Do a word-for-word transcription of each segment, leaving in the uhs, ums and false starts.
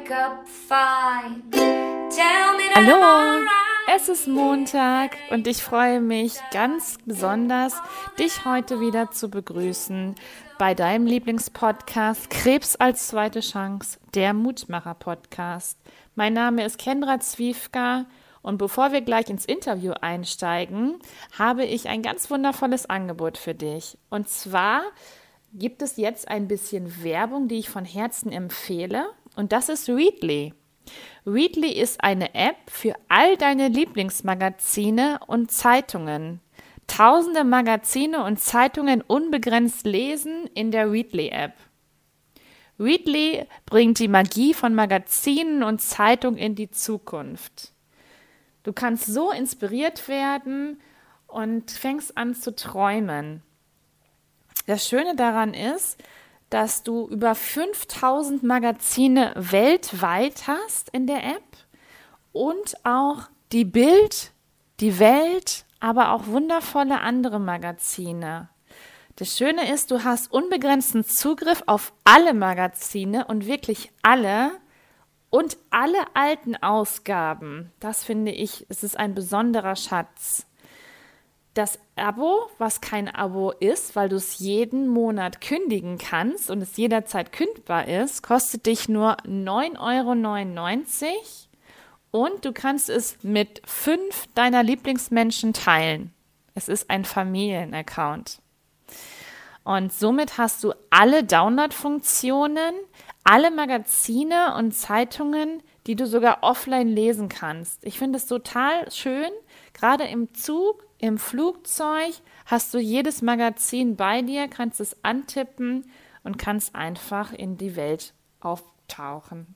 wake up fine. Tell me that Hallo, I'm alright. es ist Montag und ich freue mich ganz besonders, dich heute wieder zu begrüßen bei deinem Lieblingspodcast Krebs als zweite Chance, der Mutmacher-Podcast. Mein Name ist Kendra Zwiefka und bevor wir gleich ins Interview einsteigen, habe ich ein ganz wundervolles Angebot für dich. Und zwar gibt es jetzt ein bisschen Werbung, die ich von Herzen empfehle, und das ist Readly. Readly ist eine App für all deine Lieblingsmagazine und Zeitungen. Tausende Magazine und Zeitungen unbegrenzt lesen in der Readly-App. Readly bringt die Magie von Magazinen und Zeitungen in die Zukunft. Du kannst so inspiriert werden und fängst an zu träumen. Das Schöne daran ist, dass du über fünftausend Magazine weltweit hast in der App und auch die Bild, die Welt, aber auch wundervolle andere Magazine. Das Schöne ist, du hast unbegrenzten Zugriff auf alle Magazine und wirklich alle und alle alten Ausgaben. Das finde ich, es ist ein besonderer Schatz. Das Abo, was kein Abo ist, weil du es jeden Monat kündigen kannst und es jederzeit kündbar ist, kostet dich nur neun Euro neunundneunzig und du kannst es mit fünf deiner Lieblingsmenschen teilen. Es ist ein Familienaccount. Und somit hast du alle Download-Funktionen, alle Magazine und Zeitungen, die du sogar offline lesen kannst. Ich finde es total schön, gerade im Zug, im Flugzeug hast du jedes Magazin bei dir, kannst es antippen und kannst einfach in die Welt auftauchen.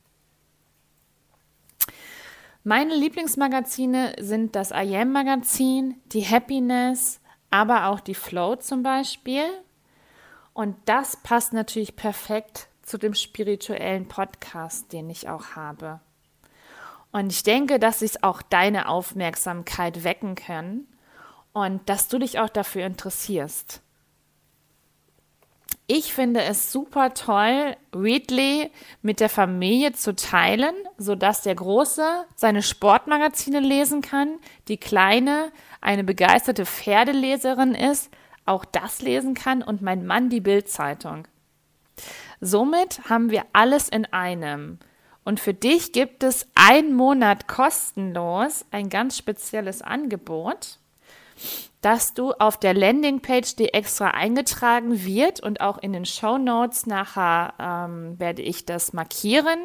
Meine Lieblingsmagazine sind das I Am-Magazin, die Happiness, aber auch die Flow zum Beispiel. Und das passt natürlich perfekt zu dem spirituellen Podcast, den ich auch habe. Und ich denke, dass es auch deine Aufmerksamkeit wecken kann und dass du dich auch dafür interessierst. Ich finde es super toll, Readly mit der Familie zu teilen, sodass der Große seine Sportmagazine lesen kann, die Kleine eine begeisterte Pferdeleserin ist, auch das lesen kann und mein Mann die Bild-Zeitung. Somit haben wir alles in einem. Und für dich gibt es einen Monat kostenlos ein ganz spezielles Angebot, dass du auf der Landingpage, die extra eingetragen wird und auch in den Shownotes nachher ähm, werde ich das markieren,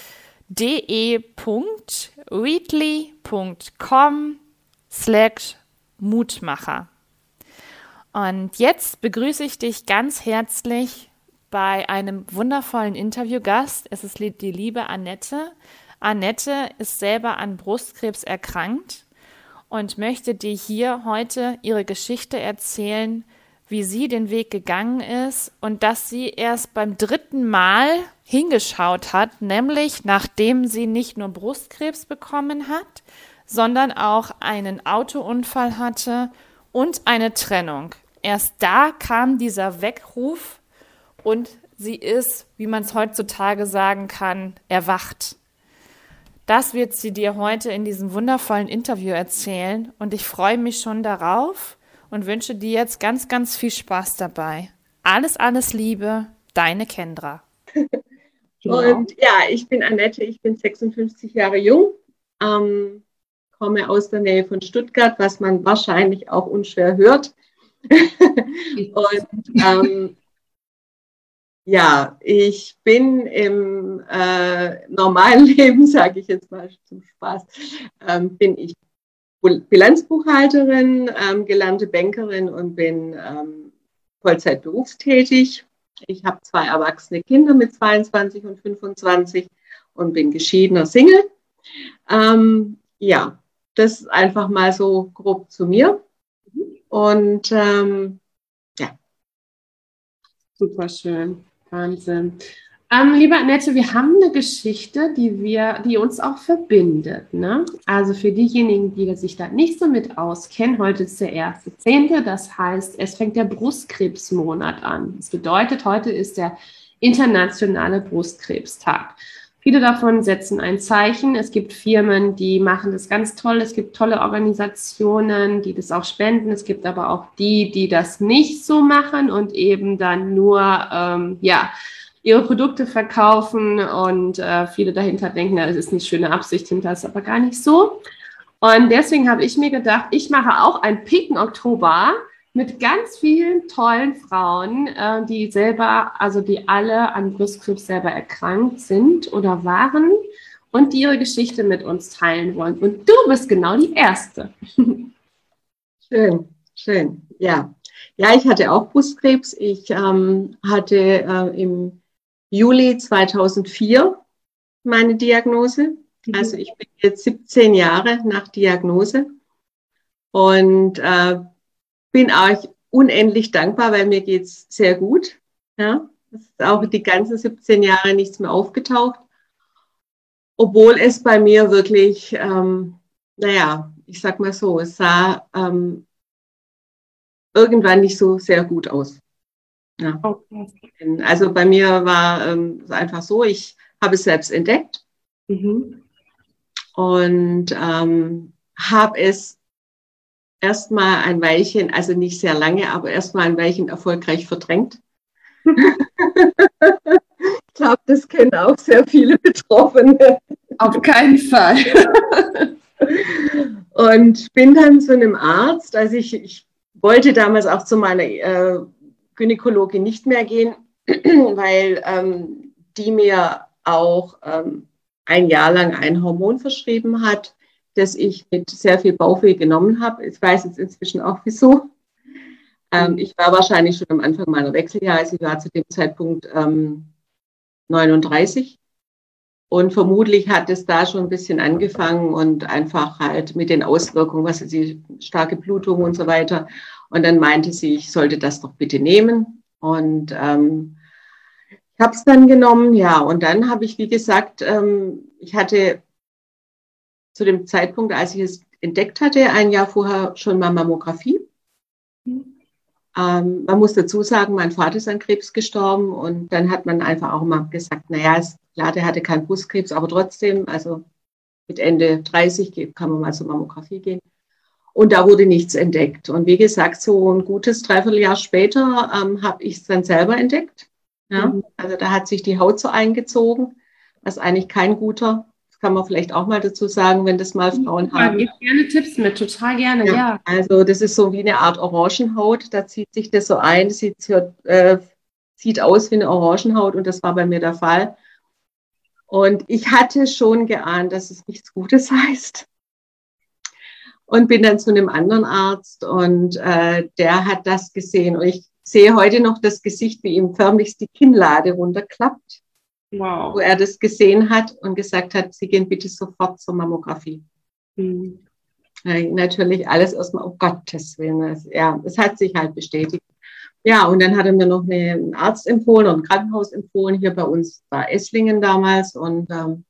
de.readly.com slash Mutmacher. Und jetzt begrüße ich dich ganz herzlich bei einem wundervollen Interviewgast. Es ist die liebe Annette. Annette ist selber an Brustkrebs erkrankt und möchte dir hier heute ihre Geschichte erzählen, wie sie den Weg gegangen ist und dass sie erst beim dritten Mal hingeschaut hat, nämlich nachdem sie nicht nur Brustkrebs bekommen hat, sondern auch einen Autounfall hatte und eine Trennung. Erst da kam dieser Weckruf und sie ist, wie man es heutzutage sagen kann, erwacht. Das wird sie dir heute in diesem wundervollen Interview erzählen und ich freue mich schon darauf und wünsche dir jetzt ganz, ganz viel Spaß dabei. Alles, alles Liebe, deine Kendra. Und ja, ich bin Annette, ich bin sechsundfünfzig Jahre jung, ähm, komme aus der Nähe von Stuttgart, was man wahrscheinlich auch unschwer hört. Und ähm, ja, ich bin im äh, normalen Leben, sage ich jetzt mal zum Spaß, ähm, bin ich Bilanzbuchhalterin, ähm, gelernte Bankerin und bin ähm, Vollzeit berufstätig. Ich habe zwei erwachsene Kinder mit zweiundzwanzig und fünfundzwanzig und bin geschiedener Single. Ähm, ja, das ist einfach mal so grob zu mir. Und ähm, ja. Super schön. Wahnsinn. Ähm, liebe Annette, wir haben eine Geschichte, die wir, die uns auch verbindet. Ne? Also für diejenigen, die sich da nicht so mit auskennen, heute ist der erste Zehnte, das heißt, es fängt der Brustkrebsmonat an. Das bedeutet, heute ist der internationale Brustkrebstag. Viele davon setzen ein Zeichen. Es gibt Firmen, die machen das ganz toll. Es gibt tolle Organisationen, die das auch spenden. Es gibt aber auch die, die das nicht so machen und eben dann nur, ähm, ja, ihre Produkte verkaufen und äh, viele dahinter denken, ja, es ist eine schöne Absicht hinter, ist aber gar nicht so. Und deswegen habe ich mir gedacht, ich mache auch ein Picken Oktober mit ganz vielen tollen Frauen, äh, die selber, also die alle an Brustkrebs selber erkrankt sind oder waren und die ihre Geschichte mit uns teilen wollen. Und du bist genau die Erste. Schön, schön, ja. Ja, ich hatte auch Brustkrebs. Ich ähm, hatte äh, im Juli zweitausendvier meine Diagnose. Also ich bin jetzt siebzehn Jahre nach Diagnose und äh, bin auch unendlich dankbar, weil mir geht es sehr gut. Ja, es ist auch die ganzen siebzehn Jahre nichts mehr aufgetaucht, obwohl es bei mir wirklich, ähm, naja, ich sag mal so, es sah ähm, irgendwann nicht so sehr gut aus. Ja. Okay. Also bei mir war ähm, einfach so, ich habe es selbst entdeckt Mhm. und ähm, habe es erstmal ein Weilchen, also nicht sehr lange, aber erstmal ein Weilchen erfolgreich verdrängt. Ich glaube, das kennen auch sehr viele Betroffene. Auf keinen Fall. Und bin dann zu einem Arzt, also ich, ich wollte damals auch zu meiner äh, Gynäkologin nicht mehr gehen, weil ähm, die mir auch ähm, ein Jahr lang ein Hormon verschrieben hat, das ich mit sehr viel Bauchweh genommen habe. Ich weiß jetzt inzwischen auch wieso. Ähm, ich war wahrscheinlich schon am Anfang meiner Wechseljahre, also ich war zu dem Zeitpunkt ähm, neununddreißig. Und vermutlich hat es da schon ein bisschen angefangen und einfach halt mit den Auswirkungen, was ist die starke Blutung und so weiter. Und dann meinte sie, ich sollte das doch bitte nehmen. Und ähm, ich habe es dann genommen, ja. Und dann habe ich, wie gesagt, ähm, ich hatte zu dem Zeitpunkt, als ich es entdeckt hatte, ein Jahr vorher schon mal Mammographie. Mhm. Ähm, man muss dazu sagen, mein Vater ist an Krebs gestorben und dann hat man einfach auch mal gesagt, naja, ist klar, der hatte keinen Brustkrebs, aber trotzdem, also mit Ende dreißig kann man mal zur Mammographie gehen. Und da wurde nichts entdeckt. Und wie gesagt, so ein gutes Dreivierteljahr später ähm, habe ich es dann selber entdeckt. Ja? Mhm. Also da hat sich die Haut so eingezogen, was eigentlich kein guter, das kann man vielleicht auch mal dazu sagen, wenn das mal Frauen ja, haben. Ich gerne Tipps mit, total gerne, ja. ja. Also das ist so wie eine Art Orangenhaut, da zieht sich das so ein, das sieht, äh, sieht aus wie eine Orangenhaut und das war bei mir der Fall. Und ich hatte schon geahnt, dass es nichts Gutes heißt. Und bin dann zu einem anderen Arzt und äh, der hat das gesehen. Und ich sehe heute noch das Gesicht, wie ihm förmlich die Kinnlade runterklappt. Wow. Wo er das gesehen hat und gesagt hat, Sie gehen bitte sofort zur Mammographie. Mhm. Ja, natürlich alles erstmal, um Gottes Willen. Ja, es hat sich halt bestätigt. Ja, und dann hat er mir noch eine, einen Arzt empfohlen und ein Krankenhaus empfohlen. Hier bei uns war Esslingen damals. Und ähm,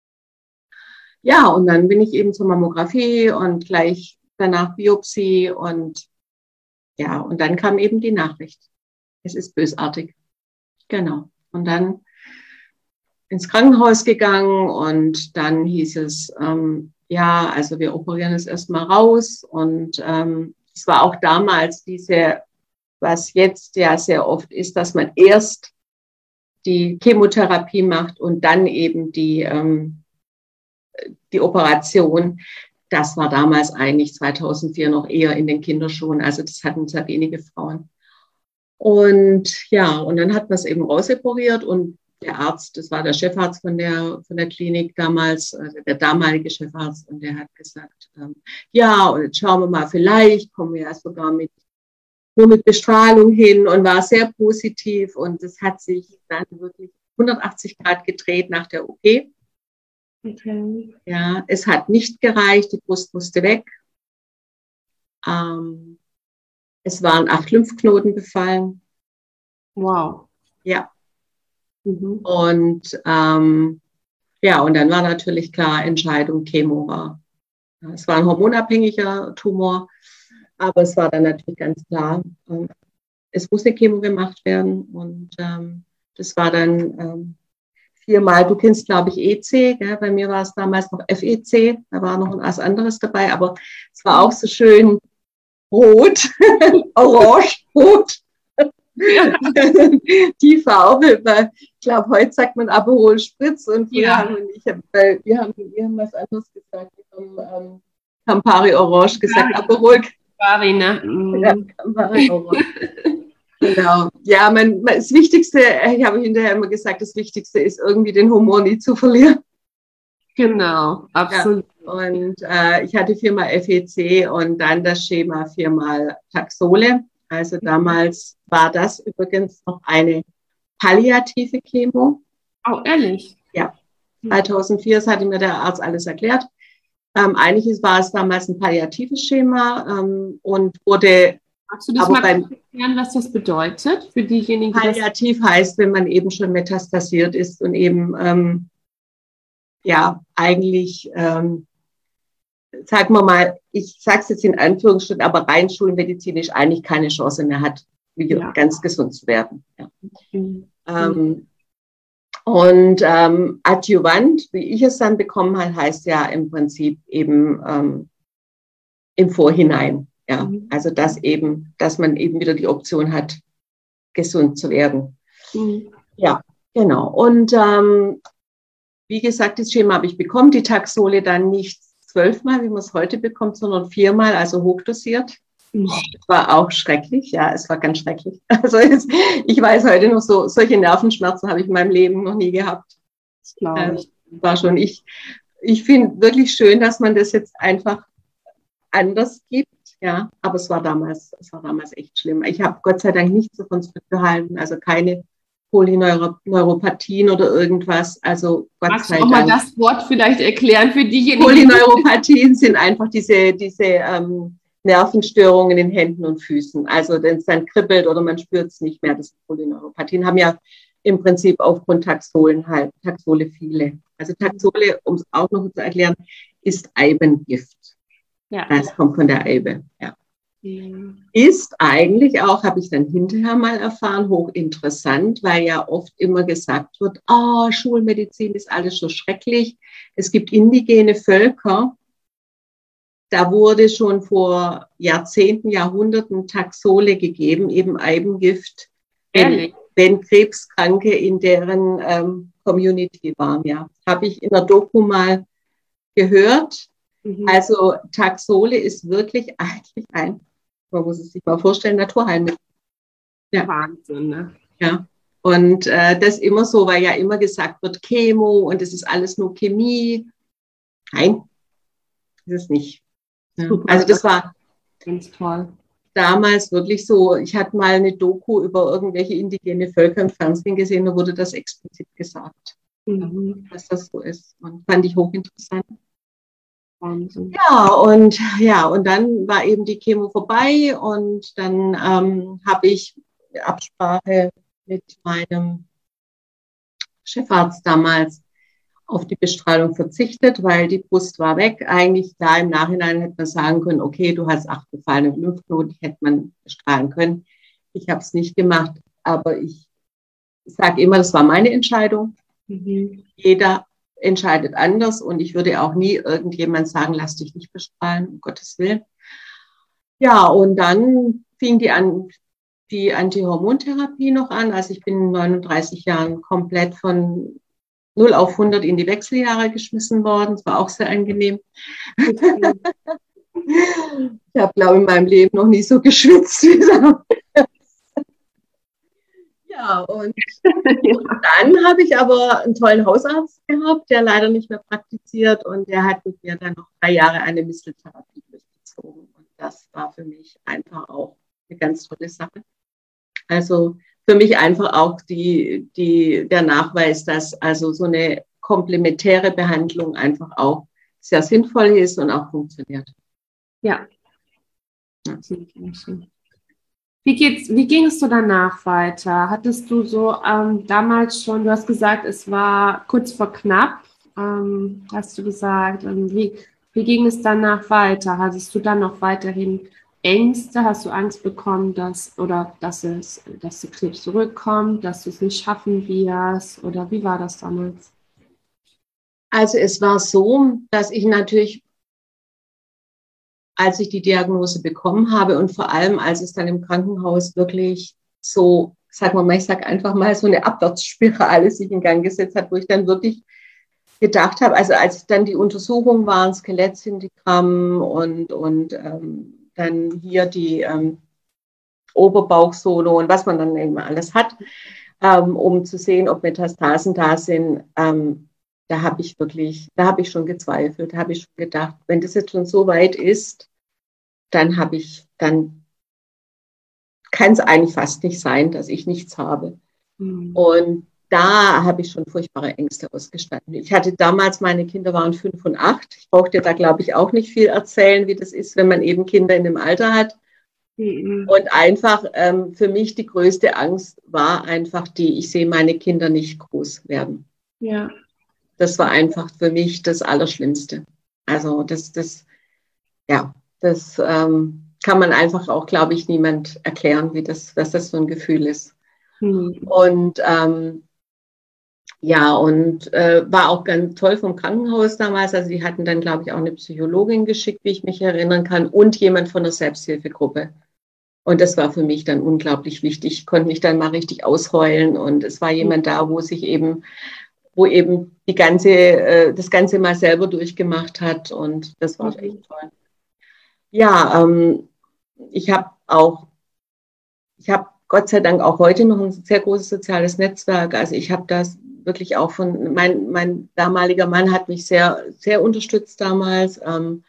ja, und dann bin ich eben zur Mammographie und gleich danach Biopsie. Und ja, und dann kam eben die Nachricht. Es ist bösartig. Genau. Und dann ins Krankenhaus gegangen und dann hieß es, ähm, ja, also wir operieren es erstmal raus. Und ähm, es war auch damals diese, was jetzt ja sehr oft ist, dass man erst die Chemotherapie macht und dann eben die, ähm, die Operation. Das war damals eigentlich zweitausendvier noch eher in den Kinderschuhen. Also das hatten sehr wenige Frauen. Und ja, und dann hat man es eben rausoperiert und der Arzt, das war der Chefarzt von der, von der Klinik damals, also der damalige Chefarzt, und der hat gesagt, ähm, ja, und jetzt schauen wir mal, vielleicht kommen wir ja sogar mit, nur mit Bestrahlung hin und war sehr positiv und es hat sich dann wirklich hundertachtzig Grad gedreht nach der O P. Okay. Ja, es hat nicht gereicht, die Brust musste weg. Ähm, es waren acht Lymphknoten befallen. Wow. Ja. Mhm. Und ähm, ja, und dann war natürlich klar, Entscheidung Chemo war. Es war ein hormonabhängiger Tumor, aber es war dann natürlich ganz klar, ähm, es musste Chemo gemacht werden. Und ähm, das war dann ähm, viermal, du kennst, glaube ich, E C, gell? Bei mir war es damals noch F E C, da war noch was anderes dabei, aber es war auch so schön rot, orange, rot. Ja. Die Farbe, weil ich glaube, heute sagt man Aperol Spritz und früher Ja. haben wir nicht, weil wir haben, wir haben was anderes gesagt, wir haben ähm, Campari Orange gesagt, Ja. Aperol. Campari, ne? Mhm. Ja, Campari Orange. Genau. Ja, mein, mein, das Wichtigste, ich habe hinterher immer gesagt, das Wichtigste ist irgendwie den Humor nie zu verlieren. Genau, absolut. Ja. Und äh, ich hatte viermal F E C und dann das Schema viermal Taxole. Also damals war das übrigens noch eine palliative Chemo. Oh, ehrlich? Ja, zweitausendvier, das hatte mir der Arzt alles erklärt. Ähm, eigentlich war es damals ein palliatives Schema ähm, und wurde... Magst du das aber mal beim, erklären, was das bedeutet für diejenigen, die das... Palliativ heißt, wenn man eben schon metastasiert ist und eben, ähm, ja, eigentlich, ähm, sagen wir mal, ich sage es jetzt in Anführungsstrichen, aber rein schulmedizinisch eigentlich keine Chance mehr hat, wieder Ja. ganz gesund zu werden. Ja. Mhm. Ähm, und ähm, Adjuvant, wie ich es dann bekommen habe, heißt ja im Prinzip eben ähm, im Vorhinein. Ja, Mhm. also dass eben, dass man eben wieder die Option hat, gesund zu werden. Mhm. Ja, genau. Und ähm, wie gesagt, das Schema habe ich bekommen, die Taxole dann nicht zwölfmal, wie man es heute bekommt, sondern viermal, also hochdosiert. Mhm. Das war auch schrecklich, ja, es war ganz schrecklich. Also es, ich weiß heute noch so, solche Nervenschmerzen habe ich in meinem Leben noch nie gehabt. Das glaube ich. Ähm, war schon ich. Ich finde wirklich schön, dass man das jetzt einfach anders gibt. Ja, aber es war damals, es war damals echt schlimm. Ich habe Gott sei Dank nichts davon zurückgehalten, also keine Polyneuropathien oder irgendwas. Also Gott Magst du sei auch mal Dank. das Wort vielleicht erklären für diejenigen, Polyneuropathien sind einfach diese, diese ähm, Nervenstörungen in den Händen und Füßen. Also wenn es dann kribbelt oder man spürt es nicht mehr, das sind Polyneuropathien. Haben ja im Prinzip aufgrund Taxolen halt, Taxole viele. Also Taxole, um es auch noch zu erklären, ist Eibengift. Ja. Das kommt von der Eibe, ja. Mhm. Ist eigentlich auch, habe ich dann hinterher mal erfahren, hochinteressant, weil ja oft immer gesagt wird, oh, Schulmedizin ist alles so schrecklich. Es gibt indigene Völker, da wurde schon vor Jahrzehnten, Jahrhunderten Taxole gegeben, eben Eibengift, wenn, Ehrlich? wenn Krebskranke in deren ähm, Community waren. Ja, habe ich in der Doku mal gehört. Mhm. Also Taxole ist wirklich eigentlich ein, man muss es sich mal vorstellen, Naturheilmittel. Ja. Wahnsinn, ne? Ja. Und äh, das immer so, weil ja immer gesagt wird, Chemo und es ist alles nur Chemie. Nein, ist es nicht. Ja. Super. Also das war Ganz toll. damals wirklich so, ich hatte mal eine Doku über irgendwelche indigene Völker im Fernsehen gesehen, da wurde das explizit gesagt, Mhm. dass das so ist. Und fand ich hochinteressant. Wahnsinn. Ja, und ja, und dann war eben die Chemo vorbei und dann ähm, habe ich eine Absprache mit meinem Chefarzt damals auf die Bestrahlung verzichtet, weil die Brust war weg. Eigentlich klar, im Nachhinein hätte man sagen können, okay, du hast acht gefallene Lymphknoten, die hätte man bestrahlen können. Ich habe es nicht gemacht, aber ich sage immer, das war meine Entscheidung. Mhm. Jeder entscheidet anders und ich würde auch nie irgendjemand sagen, lass dich nicht bestrahlen, um Gottes Willen. Ja, und dann fing die an, die Antihormontherapie noch an. Also ich bin in neununddreißig Jahren komplett von null auf hundert in die Wechseljahre geschmissen worden. Das war auch sehr angenehm. Okay. Ich habe, glaube ich, in meinem Leben noch nie so geschwitzt wie da. Ja, und dann habe ich aber einen tollen Hausarzt gehabt, der leider nicht mehr praktiziert und der hat mit mir dann noch drei Jahre eine Misteltherapie durchgezogen. Und das war für mich einfach auch eine ganz tolle Sache. Also für mich einfach auch die, die, der Nachweis, dass also so eine komplementäre Behandlung einfach auch sehr sinnvoll ist und auch funktioniert. Ja. Ja. Wie geht's, wie ging es so danach weiter? Hattest du so ähm, damals schon, du hast gesagt, es war kurz vor knapp, ähm, hast du gesagt. Ähm, wie, wie ging es danach weiter? Hattest du dann noch weiterhin Ängste? Hast du Angst bekommen, dass oder dass es, dass der Krebs zurückkommt, dass du es nicht schaffen wirst? Oder wie war das damals? Also es war so, dass ich natürlich, als ich die Diagnose bekommen habe und vor allem, als es dann im Krankenhaus wirklich so, sag mal, ich sag einfach mal, so eine Abwärtsspirale sich in Gang gesetzt hat, wo ich dann wirklich gedacht habe, also als dann die Untersuchungen waren, Skelettsyndigramm und, und ähm, dann hier die ähm, Oberbauchsono und was man dann eben alles hat, ähm, um zu sehen, ob Metastasen da sind, ähm, da habe ich wirklich, da habe ich schon gezweifelt, da habe ich schon gedacht, wenn das jetzt schon so weit ist, dann habe ich, dann kann es eigentlich fast nicht sein, dass ich nichts habe. Mhm. Und da habe ich schon furchtbare Ängste ausgestanden. Ich hatte damals, meine Kinder waren fünf und acht. Ich brauchte da, glaube ich, auch nicht viel erzählen, wie das ist, wenn man eben Kinder in dem Alter hat. Mhm. Und einfach ähm, für mich die größte Angst war einfach die, ich sehe meine Kinder nicht groß werden. Ja. Das war einfach für mich das Allerschlimmste. Also das, das, ja, das ähm, kann man einfach auch, glaube ich, niemand erklären, wie das, was das für ein Gefühl ist. Mhm. Und ähm, ja, und äh, war auch ganz toll vom Krankenhaus damals. Also die hatten dann, glaube ich, auch eine Psychologin geschickt, wie ich mich erinnern kann, und jemand von der Selbsthilfegruppe. Und das war für mich dann unglaublich wichtig. Ich konnte mich dann mal richtig ausheulen und es war jemand da, wo sich eben, wo eben die ganze, äh, das Ganze mal selber durchgemacht hat und das war echt toll. Ja, ähm, ich habe auch, ich habe Gott sei Dank auch heute noch ein sehr großes soziales Netzwerk. Also ich habe das wirklich auch von, mein, mein damaliger Mann hat mich sehr, sehr unterstützt damals. Ähm,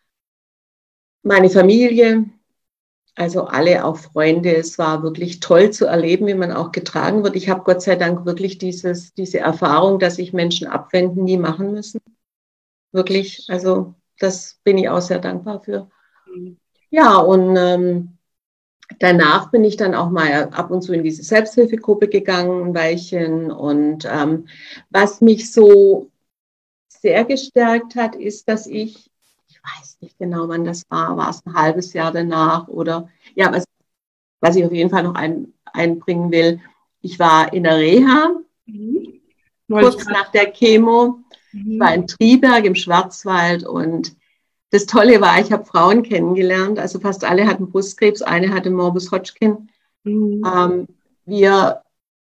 meine Familie, also alle, auch Freunde. Es war wirklich toll zu erleben, wie man auch getragen wird. Ich habe Gott sei Dank wirklich dieses, diese Erfahrung, dass sich Menschen abwenden, nie machen müssen. Wirklich, also das bin ich auch sehr dankbar für. Ja, und ähm, danach bin ich dann auch mal ab und zu in diese Selbsthilfegruppe gegangen, ein Weilchen. Und ähm, was mich so sehr gestärkt hat, ist, dass ich, ich weiß nicht genau, wann das war, war es ein halbes Jahr danach oder, ja, was, was ich auf jeden Fall noch ein, einbringen will, ich war in der Reha, mhm. kurz nach der Chemo, mhm. ich war in Triberg im Schwarzwald und das Tolle war, ich habe Frauen kennengelernt, also fast alle hatten Brustkrebs, eine hatte Morbus Hodgkin. Mhm. Ähm, wir,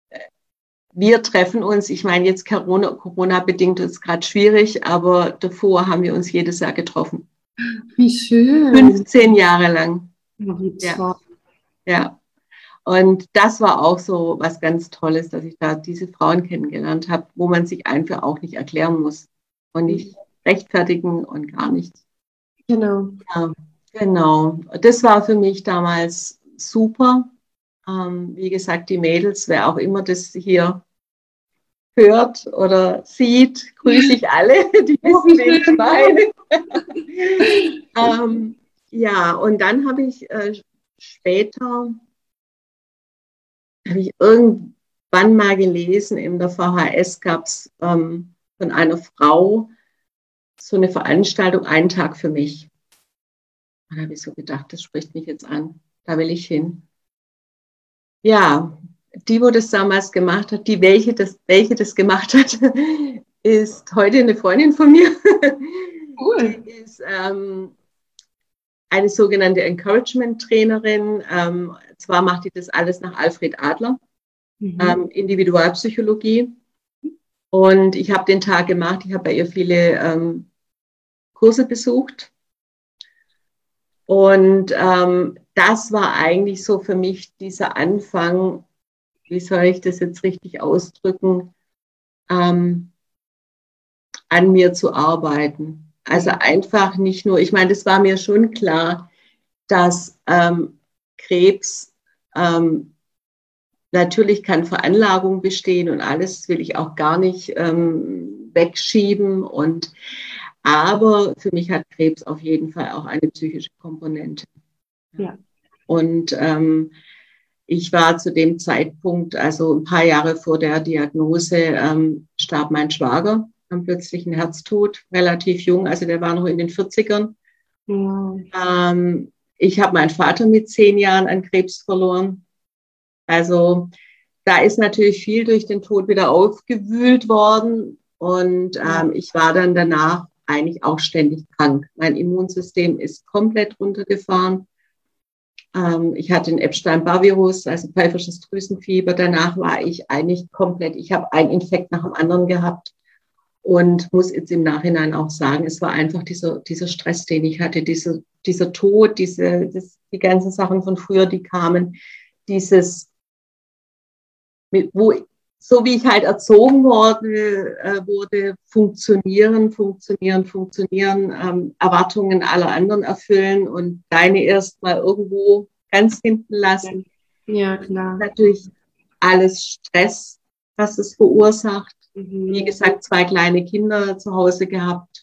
wir treffen uns, ich meine jetzt Corona, Corona-bedingt ist es gerade schwierig, aber davor haben wir uns jedes Jahr getroffen. Wie schön. fünfzehn Jahre lang. Wie ja. ja. Und das war auch so was ganz Tolles, dass ich da diese Frauen kennengelernt habe, wo man sich einfach auch nicht erklären muss und nicht rechtfertigen und gar nichts. Genau. Ja, genau. Das war für mich damals super. Ähm, wie gesagt, die Mädels, wer auch immer das hier hört oder sieht, grüße ich alle, die wissen, wen ich meine. ähm, ja, und dann habe ich äh, später, habe ich irgendwann mal gelesen, in der V H S gab es ähm, von einer Frau so eine Veranstaltung, einen Tag für mich. Und da habe ich so gedacht, das spricht mich jetzt an, da will ich hin. Ja, die, wo das damals gemacht hat, die, welche das, welche das gemacht hat, ist heute eine Freundin von mir. Cool. Die ist ähm, eine sogenannte Encouragement-Trainerin. Ähm, zwar macht die das alles nach Alfred Adler, mhm. ähm, Individualpsychologie. Und ich habe den Tag gemacht, ich habe bei ihr viele ähm, Kurse besucht. Und ähm, das war eigentlich so für mich dieser Anfang, wie soll ich das jetzt richtig ausdrücken, ähm, an mir zu arbeiten. Also einfach nicht nur, ich meine, das war mir schon klar, dass ähm, Krebs, ähm, natürlich kann Veranlagung bestehen und alles will ich auch gar nicht ähm, wegschieben. Und aber für mich hat Krebs auf jeden Fall auch eine psychische Komponente. Ja. Und ähm, ich war zu dem Zeitpunkt, also ein paar Jahre vor der Diagnose, ähm, starb mein Schwager am plötzlichen Herztod, relativ jung, also der war noch in den vierzigern. Ja. Ähm, ich habe meinen Vater mit zehn Jahren an Krebs verloren. Also da ist natürlich viel durch den Tod wieder aufgewühlt worden. Und ähm, ich war dann danach eigentlich auch ständig krank. Mein Immunsystem ist komplett runtergefahren. Ähm, ich hatte den Epstein-Barr-Virus, also pfeifersches Drüsenfieber. Danach war ich eigentlich komplett, ich habe einen Infekt nach dem anderen gehabt. Und muss jetzt im Nachhinein auch sagen, es war einfach dieser, dieser Stress, den ich hatte, diese, dieser Tod, diese, das, die ganzen Sachen von früher, die kamen, dieses, wo, so wie ich halt erzogen wurde, äh, wurde funktionieren, funktionieren, funktionieren, ähm, Erwartungen aller anderen erfüllen und deine erst mal irgendwo ganz hinten lassen. Ja, klar. Natürlich alles Stress, was es verursacht. Wie gesagt, zwei kleine Kinder zu Hause gehabt.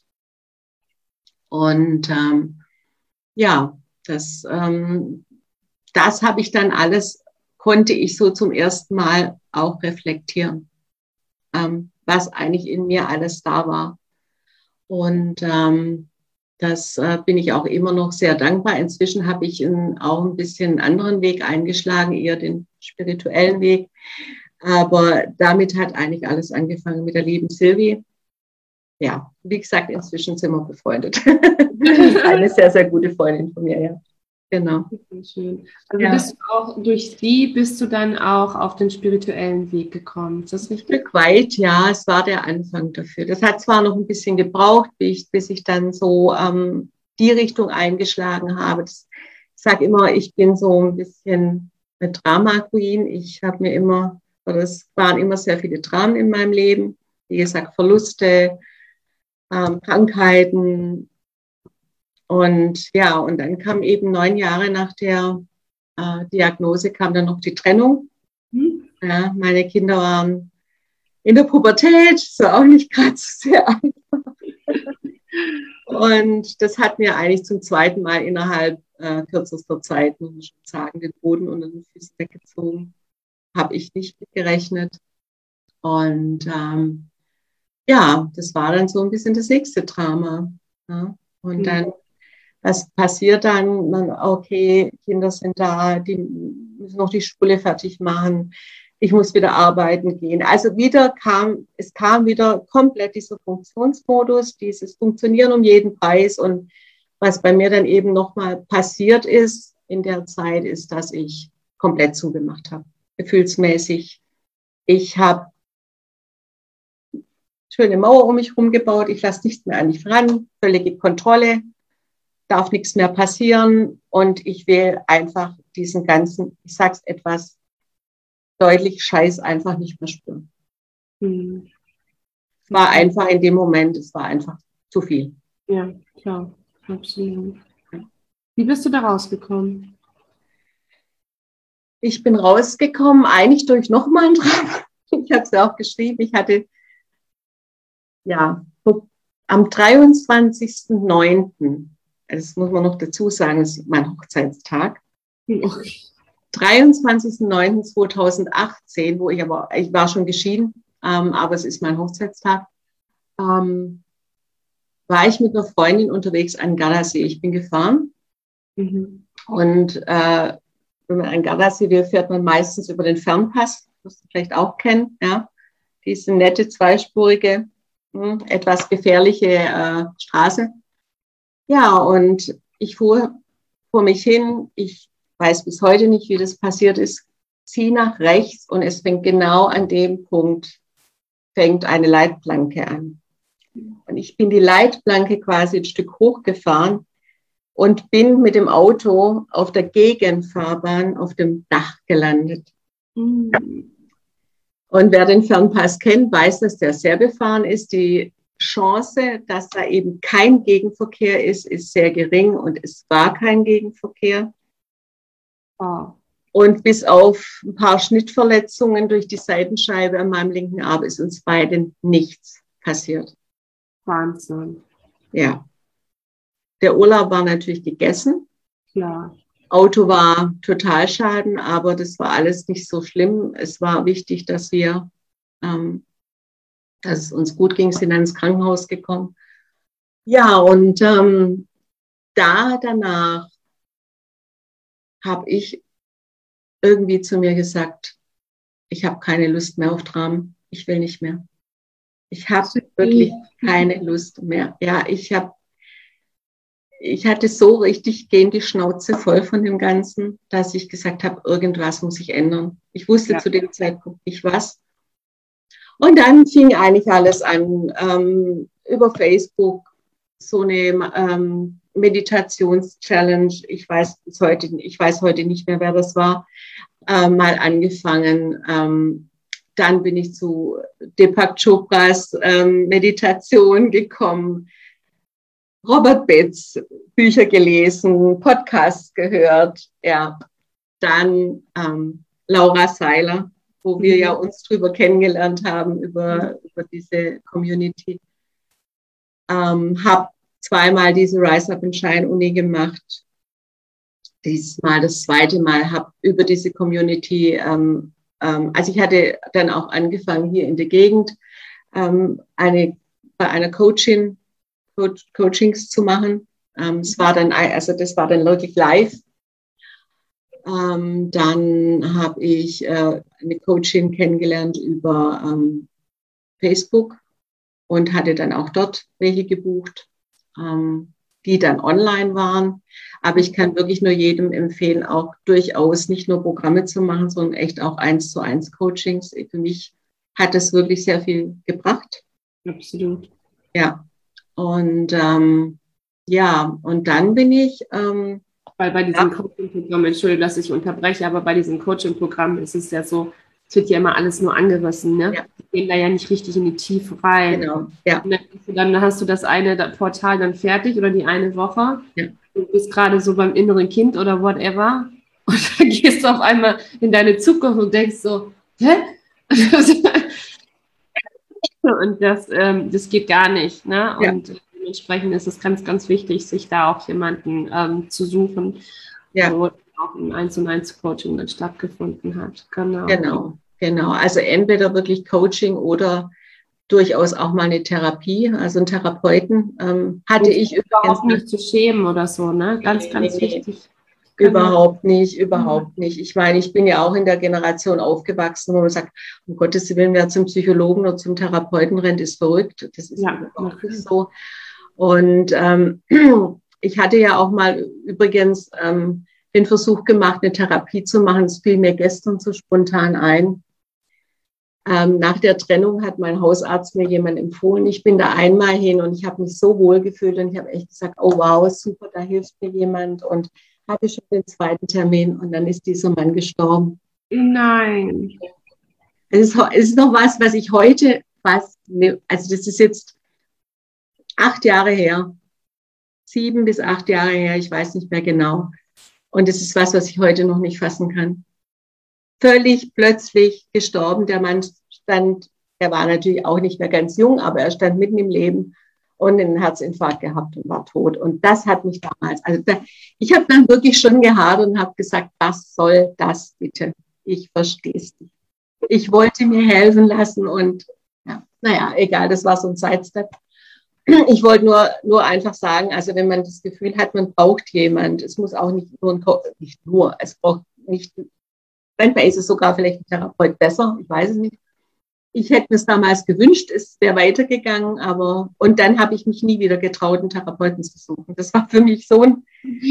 Und ähm, ja, das, ähm, das habe ich dann alles, konnte ich so zum ersten Mal auch reflektieren, ähm, was eigentlich in mir alles da war. Und ähm, das äh, bin ich auch immer noch sehr dankbar. Inzwischen habe ich in, auch ein bisschen einen anderen Weg eingeschlagen, eher den spirituellen Weg. Aber damit hat eigentlich alles angefangen mit der lieben Silvi. Ja, wie gesagt, inzwischen sind wir befreundet. Eine sehr, sehr gute Freundin von mir, ja. Genau. Schön. Also Ja. bist du auch, durch die bist du dann auch auf den spirituellen Weg gekommen. Ist das richtig? Ein Stück weit, ja, es war der Anfang dafür. Das hat zwar noch ein bisschen gebraucht, bis ich, bis ich dann so ähm, die Richtung eingeschlagen habe. Das, ich sage immer, ich bin so ein bisschen eine Drama-Queen. Ich habe mir immer, oder es waren immer sehr viele Dramen in meinem Leben. Wie gesagt, Verluste, ähm, Krankheiten. Und ja, und dann kam eben neun Jahre nach der äh, Diagnose kam dann noch die Trennung. Hm? Ja, meine Kinder waren in der Pubertät, das war auch nicht gerade so sehr einfach. Und das hat mir eigentlich zum zweiten Mal innerhalb äh, kürzester Zeit, muss man schon sagen, den Boden unter den Füßen weggezogen. Habe ich nicht mit gerechnet. Und ähm, ja, das war dann so ein bisschen das nächste Drama. Ja. Und Mhm. dann, was passiert dann? Man, okay, Kinder sind da, die müssen noch die Schule fertig machen. Ich muss wieder arbeiten gehen. Also wieder kam, es kam wieder komplett dieser Funktionsmodus, dieses Funktionieren um jeden Preis. Und was bei mir dann eben nochmal passiert ist in der Zeit, ist, dass ich komplett zugemacht habe, gefühlsmäßig. Ich habe schöne Mauer um mich herum gebaut. Ich lasse nichts mehr an mich ran, völlige Kontrolle, darf nichts mehr passieren. Und ich will einfach diesen ganzen, ich sag's etwas deutlich, Scheiß einfach nicht mehr spüren. Mhm. Es war einfach in dem Moment, es war einfach zu viel. Ja, klar, absolut. Wie bist du da rausgekommen? Ich bin rausgekommen, eigentlich durch nochmal ein Drama. Ich habe es ja auch geschrieben. Ich hatte, ja, am dreiundzwanzigsten neunten, das muss man noch dazu sagen, das ist mein Hochzeitstag. Okay. dreiundzwanzigsten neunten zweitausendachtzehn, wo ich aber, ich war schon geschieden, ähm, aber es ist mein Hochzeitstag, ähm, war ich mit einer Freundin unterwegs an Gardasee. Ich bin gefahren Mhm. und äh, wenn man an Gardasee will, fährt man meistens über den Fernpass, das du vielleicht auch kennen, ja, diese nette zweispurige, mh, etwas gefährliche äh, Straße. Ja, und ich fuhr vor mich hin, ich weiß bis heute nicht, wie das passiert ist, ziehe nach rechts und es fängt genau an dem Punkt, fängt eine Leitplanke an. Und ich bin die Leitplanke quasi ein Stück hochgefahren und bin mit dem Auto auf der Gegenfahrbahn auf dem Dach gelandet. Mhm. Und wer den Fernpass kennt, weiß, dass der sehr befahren ist. Die Chance, dass da eben kein Gegenverkehr ist, ist sehr gering und es war kein Gegenverkehr. Oh. Und bis auf ein paar Schnittverletzungen durch die Seitenscheibe an meinem linken Arm ist uns beiden nichts passiert. Wahnsinn. Ja. Der Urlaub war natürlich gegessen. Klar. Auto war Totalschaden, aber das war alles nicht so schlimm. Es war wichtig, dass wir, ähm, dass es uns gut ging, sind dann ins Krankenhaus gekommen. Ja, und ähm, da danach habe ich irgendwie zu mir gesagt, ich habe keine Lust mehr auf Dramen. Ich will nicht mehr. Ich habe wirklich keine Lust mehr. Ja, ich habe, ich hatte so richtig gehend die Schnauze voll von dem Ganzen, dass ich gesagt habe, irgendwas muss ich ändern. Ich wusste ja. zu dem Zeitpunkt nicht was. Und dann fing eigentlich alles an, ähm, über Facebook, so eine ähm, Meditations-Challenge, ich weiß bis heute, ich weiß heute nicht mehr, wer das war, äh, mal angefangen. Ähm, dann bin ich zu Deepak Chopras ähm, Meditation gekommen, Robert Betz Bücher gelesen, Podcasts gehört, ja. Dann ähm, Laura Seiler, wo wir ja uns drüber kennengelernt haben, über, über diese Community. Ähm, habe zweimal diese Rise Up and Shine Uni gemacht. Dieses Mal, das zweite Mal, habe über diese Community, ähm, ähm, also ich hatte dann auch angefangen hier in der Gegend, ähm, eine, bei einer Coachin, Coach, Coachings zu machen. Ähm, es war dann, also das war dann wirklich live. Ähm, dann habe ich äh, eine Coachin kennengelernt über ähm, Facebook und hatte dann auch dort welche gebucht, ähm, die dann online waren. Aber ich kann wirklich nur jedem empfehlen, auch durchaus nicht nur Programme zu machen, sondern echt auch eins zu eins Coachings. Für mich hat das wirklich sehr viel gebracht. Absolut. Ja. Und ähm, ja, und dann bin ich ähm, Weil bei diesem ja. Coaching-Programm, Entschuldigung, dass ich unterbreche, aber bei diesem Coaching-Programm ist es ja so, es wird ja immer alles nur angerissen, ne? Ja. Die gehen da ja nicht richtig in die Tiefe rein. Genau, ja. Und dann, dann hast du das eine Portal dann fertig oder die eine Woche. Ja. Du bist gerade so beim inneren Kind oder whatever. Und dann gehst du auf einmal in deine Zukunft und denkst so, hä? Und das, ähm, das geht gar nicht, ne? Ja. Und dementsprechend ist es ganz, ganz wichtig, sich da auch jemanden ähm, zu suchen, Ja. wo auch ein eins zu eins Coaching dann stattgefunden hat. Genau. Genau, genau. Also entweder wirklich Coaching oder durchaus auch mal eine Therapie, also einen Therapeuten ähm, hatte Und ich überhaupt übrigens nicht zu schämen oder so, ne? Ganz, Nee, ganz nee, wichtig. Überhaupt nicht, überhaupt nicht. Ich meine, ich bin ja auch in der Generation aufgewachsen, wo man sagt, um Gottes Willen, wer zum Psychologen oder zum Therapeuten rennt, ist verrückt. Das ist Ja, überhaupt nicht so. Und ähm, ich hatte ja auch mal übrigens ähm, den Versuch gemacht, eine Therapie zu machen. Es fiel mir gestern so spontan ein. Ähm, nach der Trennung hat mein Hausarzt mir jemand empfohlen. Ich bin da einmal hin und ich habe mich so wohl gefühlt und ich habe echt gesagt, oh wow, super, da hilft mir jemand. Und hatte schon den zweiten Termin und dann ist dieser Mann gestorben. Nein. Es ist, es ist noch was, was ich heute fast, also das ist jetzt acht Jahre her, sieben bis acht Jahre her, ich weiß nicht mehr genau. Und es ist was, was ich heute noch nicht fassen kann. Völlig plötzlich gestorben. Der Mann stand, er war natürlich auch nicht mehr ganz jung, aber er stand mitten im Leben und einen Herzinfarkt gehabt und war tot. Und das hat mich damals, also da, ich habe dann wirklich schon gehadert und habe gesagt, was soll das bitte? Ich verstehe es nicht. Ich wollte mir helfen lassen und ja, naja, egal, das war so ein Sidestep. Ich wollte nur, nur einfach sagen, also wenn man das Gefühl hat, man braucht jemand, es muss auch nicht nur ein Coach, nicht nur, es braucht nicht, manchmal ist es sogar vielleicht ein Therapeut besser, ich weiß es nicht. Ich hätte mir es damals gewünscht, es wäre weitergegangen, aber und dann habe ich mich nie wieder getraut, einen Therapeuten zu suchen. Das war für mich so ein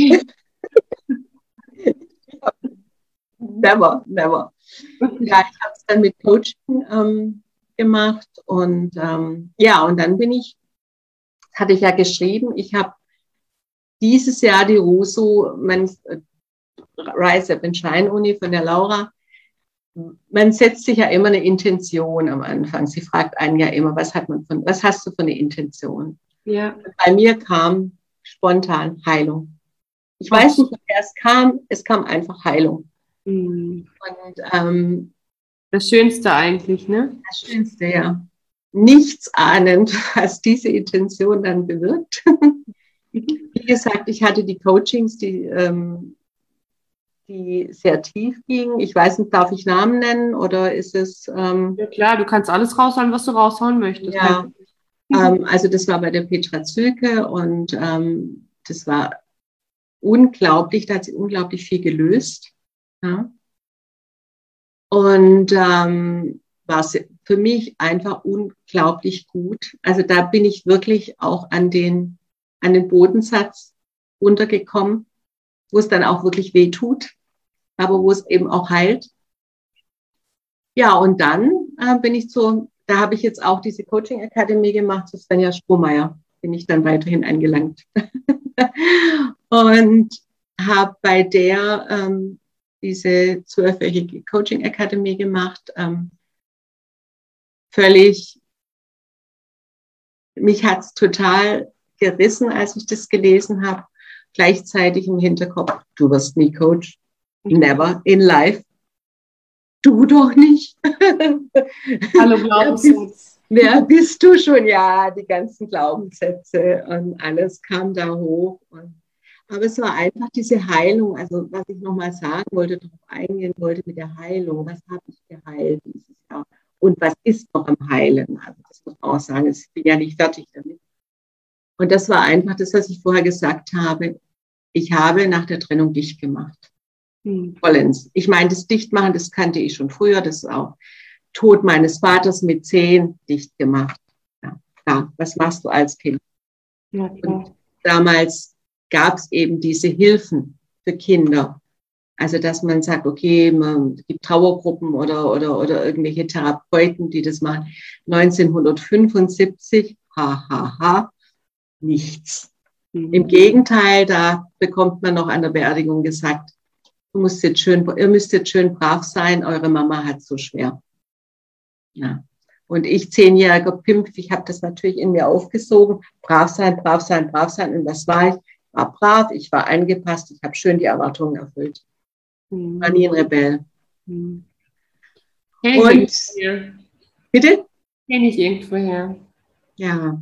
never, never. Ja, ich habe es dann mit Coaching ähm, gemacht und ähm, ja, und dann bin ich, hatte ich ja geschrieben, ich habe dieses Jahr die Russo, mein äh, Rise Up and Shine Uni von der Laura. Man setzt sich ja immer eine Intention am Anfang. Sie fragt einen ja immer, was hat man von, was hast du für eine Intention? Ja. Bei mir kam spontan Heilung. Ich Ach. weiß nicht, woher es kam. Es kam einfach Heilung. Mhm. Und ähm, das Schönste eigentlich, ne? Das Schönste, ja. Nichts ahnend, was diese Intention dann bewirkt. Wie gesagt, ich hatte die Coachings, die ähm, die sehr tief gingen. Ich weiß nicht, darf ich Namen nennen oder ist es... Ähm, ja klar, du kannst alles raushauen, was du raushauen möchtest. Ja, ähm, also das war bei der Petra Zülke und ähm, das war unglaublich, da hat sie unglaublich viel gelöst. Ja. Und ähm, war es für mich einfach unglaublich gut. Also da bin ich wirklich auch an den, an den Bodensatz runtergekommen, wo es dann auch wirklich weh tut, aber wo es eben auch heilt. Ja, und dann äh, bin ich so, da habe ich jetzt auch diese Coaching-Akademie gemacht, zu Svenja Strohmeier, bin ich dann weiterhin angelangt. Und habe bei der ähm, diese zwölfwöchige Coaching-Akademie gemacht. Ähm, völlig, mich hat es total gerissen, als ich das gelesen habe. Gleichzeitig im Hinterkopf, du wirst nie Coach. Never in life. Du doch nicht. Hallo Glaubenssatz. Wer bist du schon? Ja, die ganzen Glaubenssätze und alles kam da hoch. Und, aber es war einfach diese Heilung, also was ich nochmal sagen wollte, darauf eingehen wollte mit der Heilung. Was habe ich geheilt dieses Jahr? Und was ist noch am Heilen? Also das muss man auch sagen, ich bin ja nicht fertig damit. Und das war einfach das, was ich vorher gesagt habe. Ich habe nach der Trennung dicht gemacht. Hm. Vollends. Ich meine, das Dichtmachen, das kannte ich schon früher, das ist auch Tod meines Vaters mit zehn dicht gemacht. Ja, klar, was machst du als Kind? Ja, und damals gab es eben diese Hilfen für Kinder. Also, dass man sagt, okay, man gibt Trauergruppen oder, oder, oder irgendwelche Therapeuten, die das machen. neunzehnhundertfünfundsiebzig, ha, ha, ha, nichts. Mhm. Im Gegenteil, da bekommt man noch an der Beerdigung gesagt, du musst jetzt schön, ihr müsst jetzt schön brav sein, eure Mama hat es so schwer. Ja. Und ich, zehnjähriger Pimp, ich habe das natürlich in mir aufgesogen. Brav sein, brav sein, brav sein. Und was war ich? Ich war brav, ich war angepasst, ich habe schön die Erwartungen erfüllt. Mhm. War nie ein Rebell. Mhm. Kenn ich irgendwoher. Bitte? Kenn ich irgendwoher. Ja.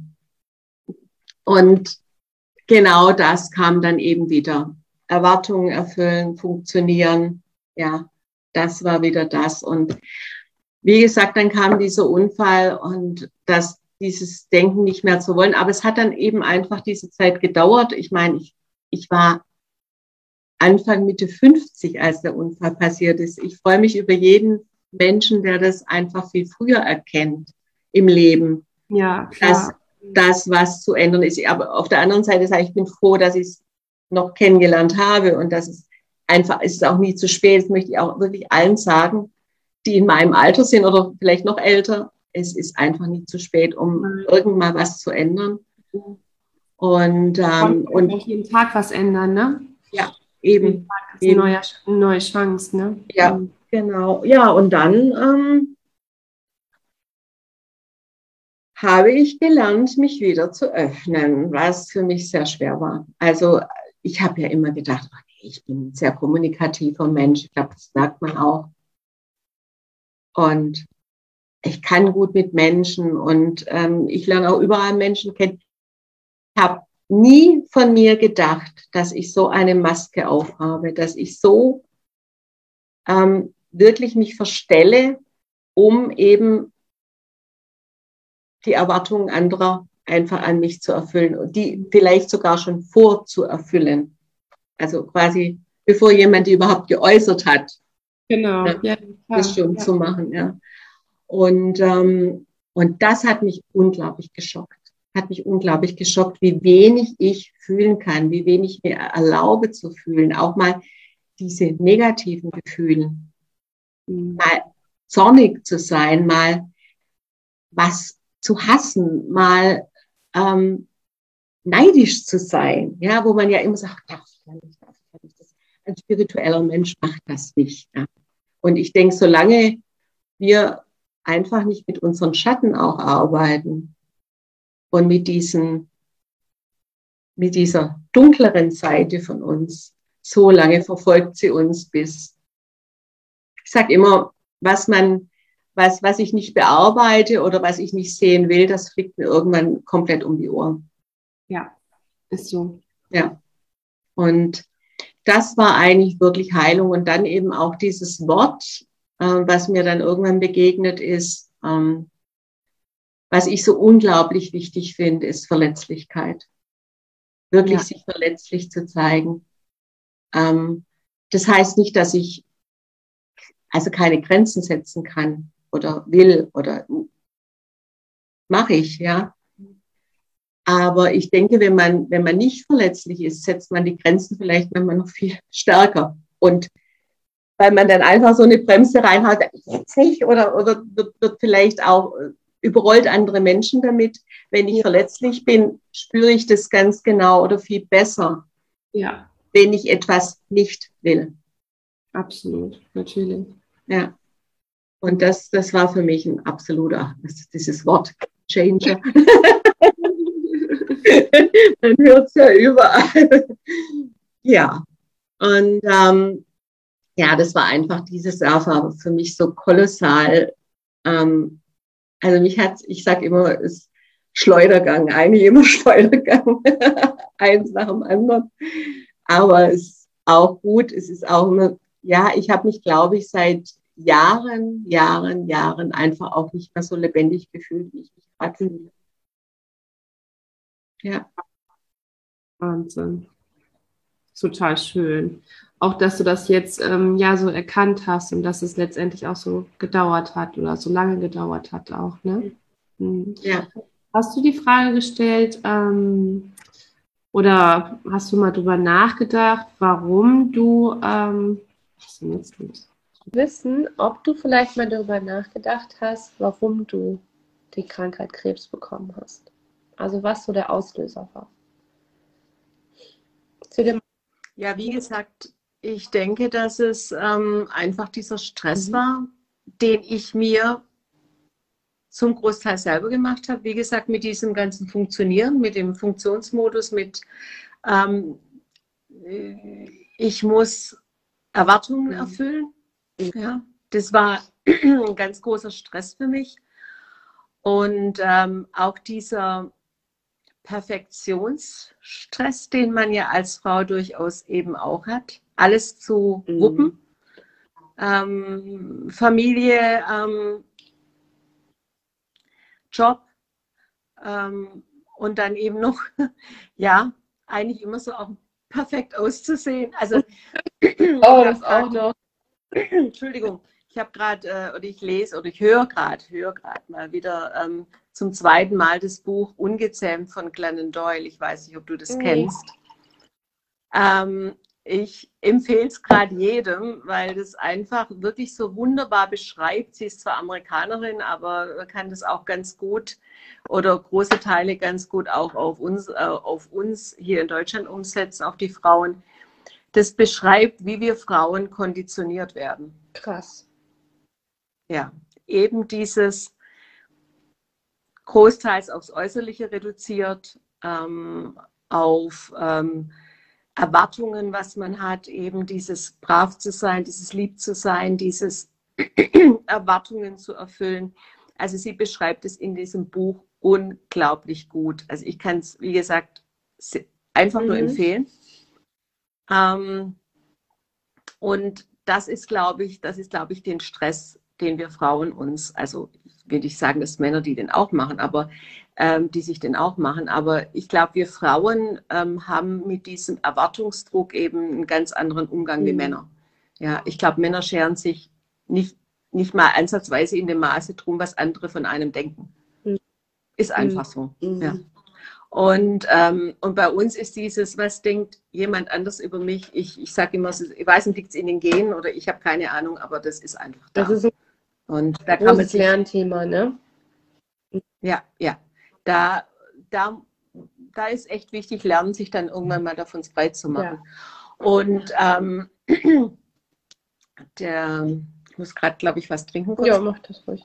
Und genau das kam dann eben wieder. Erwartungen erfüllen, funktionieren. Ja, das war wieder das. Und wie gesagt, dann kam dieser Unfall und das, dieses Denken nicht mehr zu wollen. Aber es hat dann eben einfach diese Zeit gedauert. Ich meine, ich, ich war Anfang, Mitte fünfzig, als der Unfall passiert ist. Ich freue mich über jeden Menschen, der das einfach viel früher erkennt im Leben. Ja, klar. Dass das, was zu ändern ist. Aber auf der anderen Seite sage ich, ich bin froh, dass ich es noch kennengelernt habe und dass es einfach, es ist auch nie zu spät. Das möchte ich auch wirklich allen sagen, die in meinem Alter sind oder vielleicht noch älter. Es ist einfach nie zu spät, um mhm. irgendwann was zu ändern. Und, ähm, und jeden Tag was ändern, ne? Ja, eben. Jeden Tag ist eine neue, eine neue Chance, ne? Ja, mhm. genau. Ja, und dann ähm, habe ich gelernt, mich wieder zu öffnen, was für mich sehr schwer war. Also ich habe ja immer gedacht, okay, ich bin ein sehr kommunikativer Mensch. Ich glaube, das merkt man auch. Und ich kann gut mit Menschen und ähm, ich lerne auch überall Menschen kennen. Ich habe nie von mir gedacht, dass ich so eine Maske aufhabe, dass ich so ähm, wirklich mich verstelle, um eben die Erwartungen anderer einfach an mich zu erfüllen und die vielleicht sogar schon vorzuerfüllen. Also quasi, bevor jemand die überhaupt geäußert hat. Genau, ja, ja, das schon ja. zu machen, ja. Und, ähm, und das hat mich unglaublich geschockt. Hat mich unglaublich geschockt, wie wenig ich fühlen kann, wie wenig mir erlaube zu fühlen. Auch mal diese negativen Gefühle. Mhm. Mal zornig zu sein, mal was zu hassen, mal ähm, neidisch zu sein. Ja, wo man ja immer sagt, darf ich ja nicht, darf ich ja nicht. Ein spiritueller Mensch macht das nicht. Ja. Und ich denke, solange wir einfach nicht mit unseren Schatten auch arbeiten und mit diesen, mit dieser dunkleren Seite von uns, so lange verfolgt sie uns bis, ich sage immer, was man, was, was ich nicht bearbeite oder was ich nicht sehen will, das fliegt mir irgendwann komplett um die Ohren. Ja, ist so. Ja. Und das war eigentlich wirklich Heilung. Und dann eben auch dieses Wort, äh, was mir dann irgendwann begegnet ist, ähm, was ich so unglaublich wichtig finde, ist Verletzlichkeit. Wirklich ja. sich verletzlich zu zeigen. Ähm, das heißt nicht, dass ich also keine Grenzen setzen kann oder will oder mache ich, ja. Aber ich denke, wenn man, wenn man nicht verletzlich ist, setzt man die Grenzen vielleicht manchmal noch viel stärker. Und weil man dann einfach so eine Bremse reinhaut, jetzt nicht, oder, oder wird, wird vielleicht auch überrollt andere Menschen damit. Wenn ich ja. verletzlich bin, spüre ich das ganz genau oder viel besser, ja. wenn ich etwas nicht will. Absolut, natürlich. Ja. Und das, das war für mich ein absoluter, das, dieses Wort Changer. Man hört es ja überall. Ja, und ähm, ja, das war einfach dieses Jahr war für mich so kolossal. Ähm, also mich hat, ich sage immer, es ist Schleudergang, eigentlich immer Schleudergang, eins nach dem anderen. Aber es ist auch gut, es ist auch immer, ja, ich habe mich, glaube ich, seit Jahren, Jahren, Jahren einfach auch nicht mehr so lebendig gefühlt, wie ich mich gerade fühle. Ja. Wahnsinn. Total schön. Auch, dass du das jetzt ähm, ja so erkannt hast und dass es letztendlich auch so gedauert hat oder so lange gedauert hat auch, ne? Mhm. Ja. Hast du die Frage gestellt ähm, oder hast du mal drüber nachgedacht, warum du ähm, was denn jetzt los? Wissen, ob du vielleicht mal darüber nachgedacht hast, warum du die Krankheit Krebs bekommen hast? Also was so der Auslöser war? Ja, wie gesagt, ich denke, dass es ähm, einfach dieser Stress mhm. war, den ich mir zum Großteil selber gemacht habe. Wie gesagt, mit diesem ganzen Funktionieren, mit dem Funktionsmodus, mit ähm, ich muss Erwartungen mhm. erfüllen. Ja, das war ein ganz großer Stress für mich. Und ähm, auch dieser Perfektionsstress, den man ja als Frau durchaus eben auch hat, alles zu wuppen, mhm. ähm, Familie, ähm, Job ähm, und dann eben noch, ja, eigentlich immer so auch perfekt auszusehen. Also, oh, das auch noch. Entschuldigung, ich habe gerade, äh, oder ich lese, oder ich höre gerade, höre gerade mal wieder ähm, zum zweiten Mal das Buch Ungezähmt von Glennon Doyle. Ich weiß nicht, ob du das nee. kennst. Ähm, ich empfehle es gerade jedem, weil das einfach wirklich so wunderbar beschreibt. Sie ist zwar Amerikanerin, aber kann das auch ganz gut oder große Teile ganz gut auch auf uns, äh, auf uns hier in Deutschland umsetzen, auf die Frauen. Das beschreibt, wie wir Frauen konditioniert werden. Krass. Ja, eben dieses großteils aufs Äußerliche reduziert, ähm, auf ähm, Erwartungen, was man hat, eben dieses brav zu sein, dieses lieb zu sein, dieses Erwartungen zu erfüllen. Also sie beschreibt es in diesem Buch unglaublich gut. Also ich kann es, wie gesagt, einfach mhm. nur empfehlen. Ähm, und das ist, glaube ich, das ist, glaube ich, den Stress, den wir Frauen uns, also will ich sagen, dass Männer, die den auch machen, aber ähm, die sich den auch machen. Aber ich glaube, wir Frauen ähm, haben mit diesem Erwartungsdruck eben einen ganz anderen Umgang mhm. wie Männer. Ja, ich glaube, Männer scheren sich nicht, nicht mal ansatzweise in dem Maße drum, was andere von einem denken. Mhm. Ist einfach so. Mhm. Ja. Und, ähm, und bei uns ist dieses, was denkt jemand anders über mich? Ich, ich sage immer, ich weiß nicht, liegt es in den Genen oder ich habe keine Ahnung, aber das ist einfach da. Das ist ein und da großes kann man sich, Lernthema, ne? Ja, ja. Da, da, da ist echt wichtig, lernen, sich dann irgendwann mal davon breit zu machen. Ja. Und ähm, der, ich muss gerade, glaube ich, was trinken. Kurz. Ja, mach das ruhig.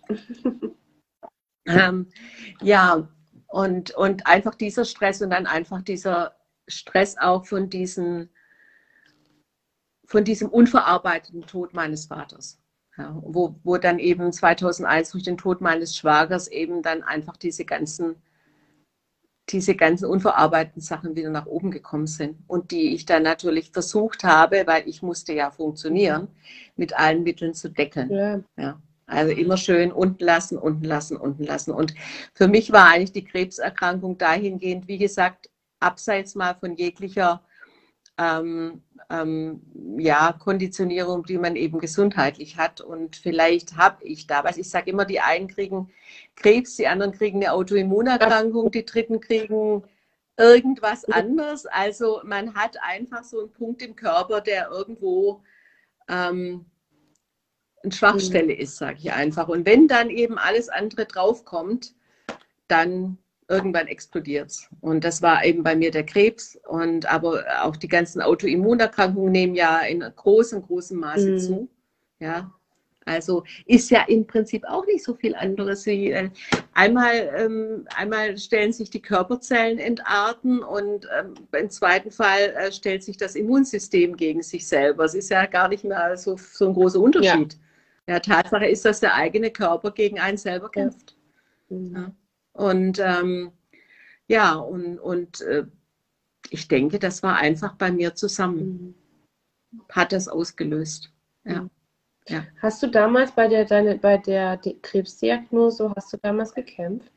ähm, ja, Und, und einfach dieser Stress und dann einfach dieser Stress auch von, diesen, von diesem unverarbeiteten Tod meines Vaters. Ja, wo, wo dann eben zweitausendeins durch den Tod meines Schwagers eben dann einfach diese ganzen, diese ganzen unverarbeiteten Sachen wieder nach oben gekommen sind. Und die ich dann natürlich versucht habe, weil ich musste ja funktionieren, mit allen Mitteln zu deckeln. Ja. Ja. Also immer schön unten lassen, unten lassen, unten lassen. Und für mich war eigentlich die Krebserkrankung dahingehend, wie gesagt, abseits mal von jeglicher ähm, ähm, ja, Konditionierung, die man eben gesundheitlich hat. Und vielleicht habe ich da, was ich sage immer, die einen kriegen Krebs, die anderen kriegen eine Autoimmunerkrankung, die dritten kriegen irgendwas anderes. Also man hat einfach so einen Punkt im Körper, der irgendwo ähm, eine Schwachstelle ist, sage ich einfach. Und wenn dann eben alles andere draufkommt, dann irgendwann explodiert es. Und das war eben bei mir der Krebs. Und aber auch die ganzen Autoimmunerkrankungen nehmen ja in großem, großem Maße Mhm. zu. Ja, also ist ja im Prinzip auch nicht so viel anderes wie äh, einmal, ähm, einmal stellen sich die Körperzellen entarten und ähm, im zweiten Fall äh, stellt sich das Immunsystem gegen sich selber. Es ist ja gar nicht mehr so, so ein großer Unterschied. Ja. Ja, Tatsache ist, dass der eigene Körper gegen einen selber kämpft. Mhm. Ja. Und ähm, ja, und, und äh, ich denke, das war einfach bei mir zusammen, Mhm. hat das ausgelöst. Ja. Mhm. Ja. Hast du damals bei der, deine, bei der Di- Krebsdiagnose, hast du damals gekämpft?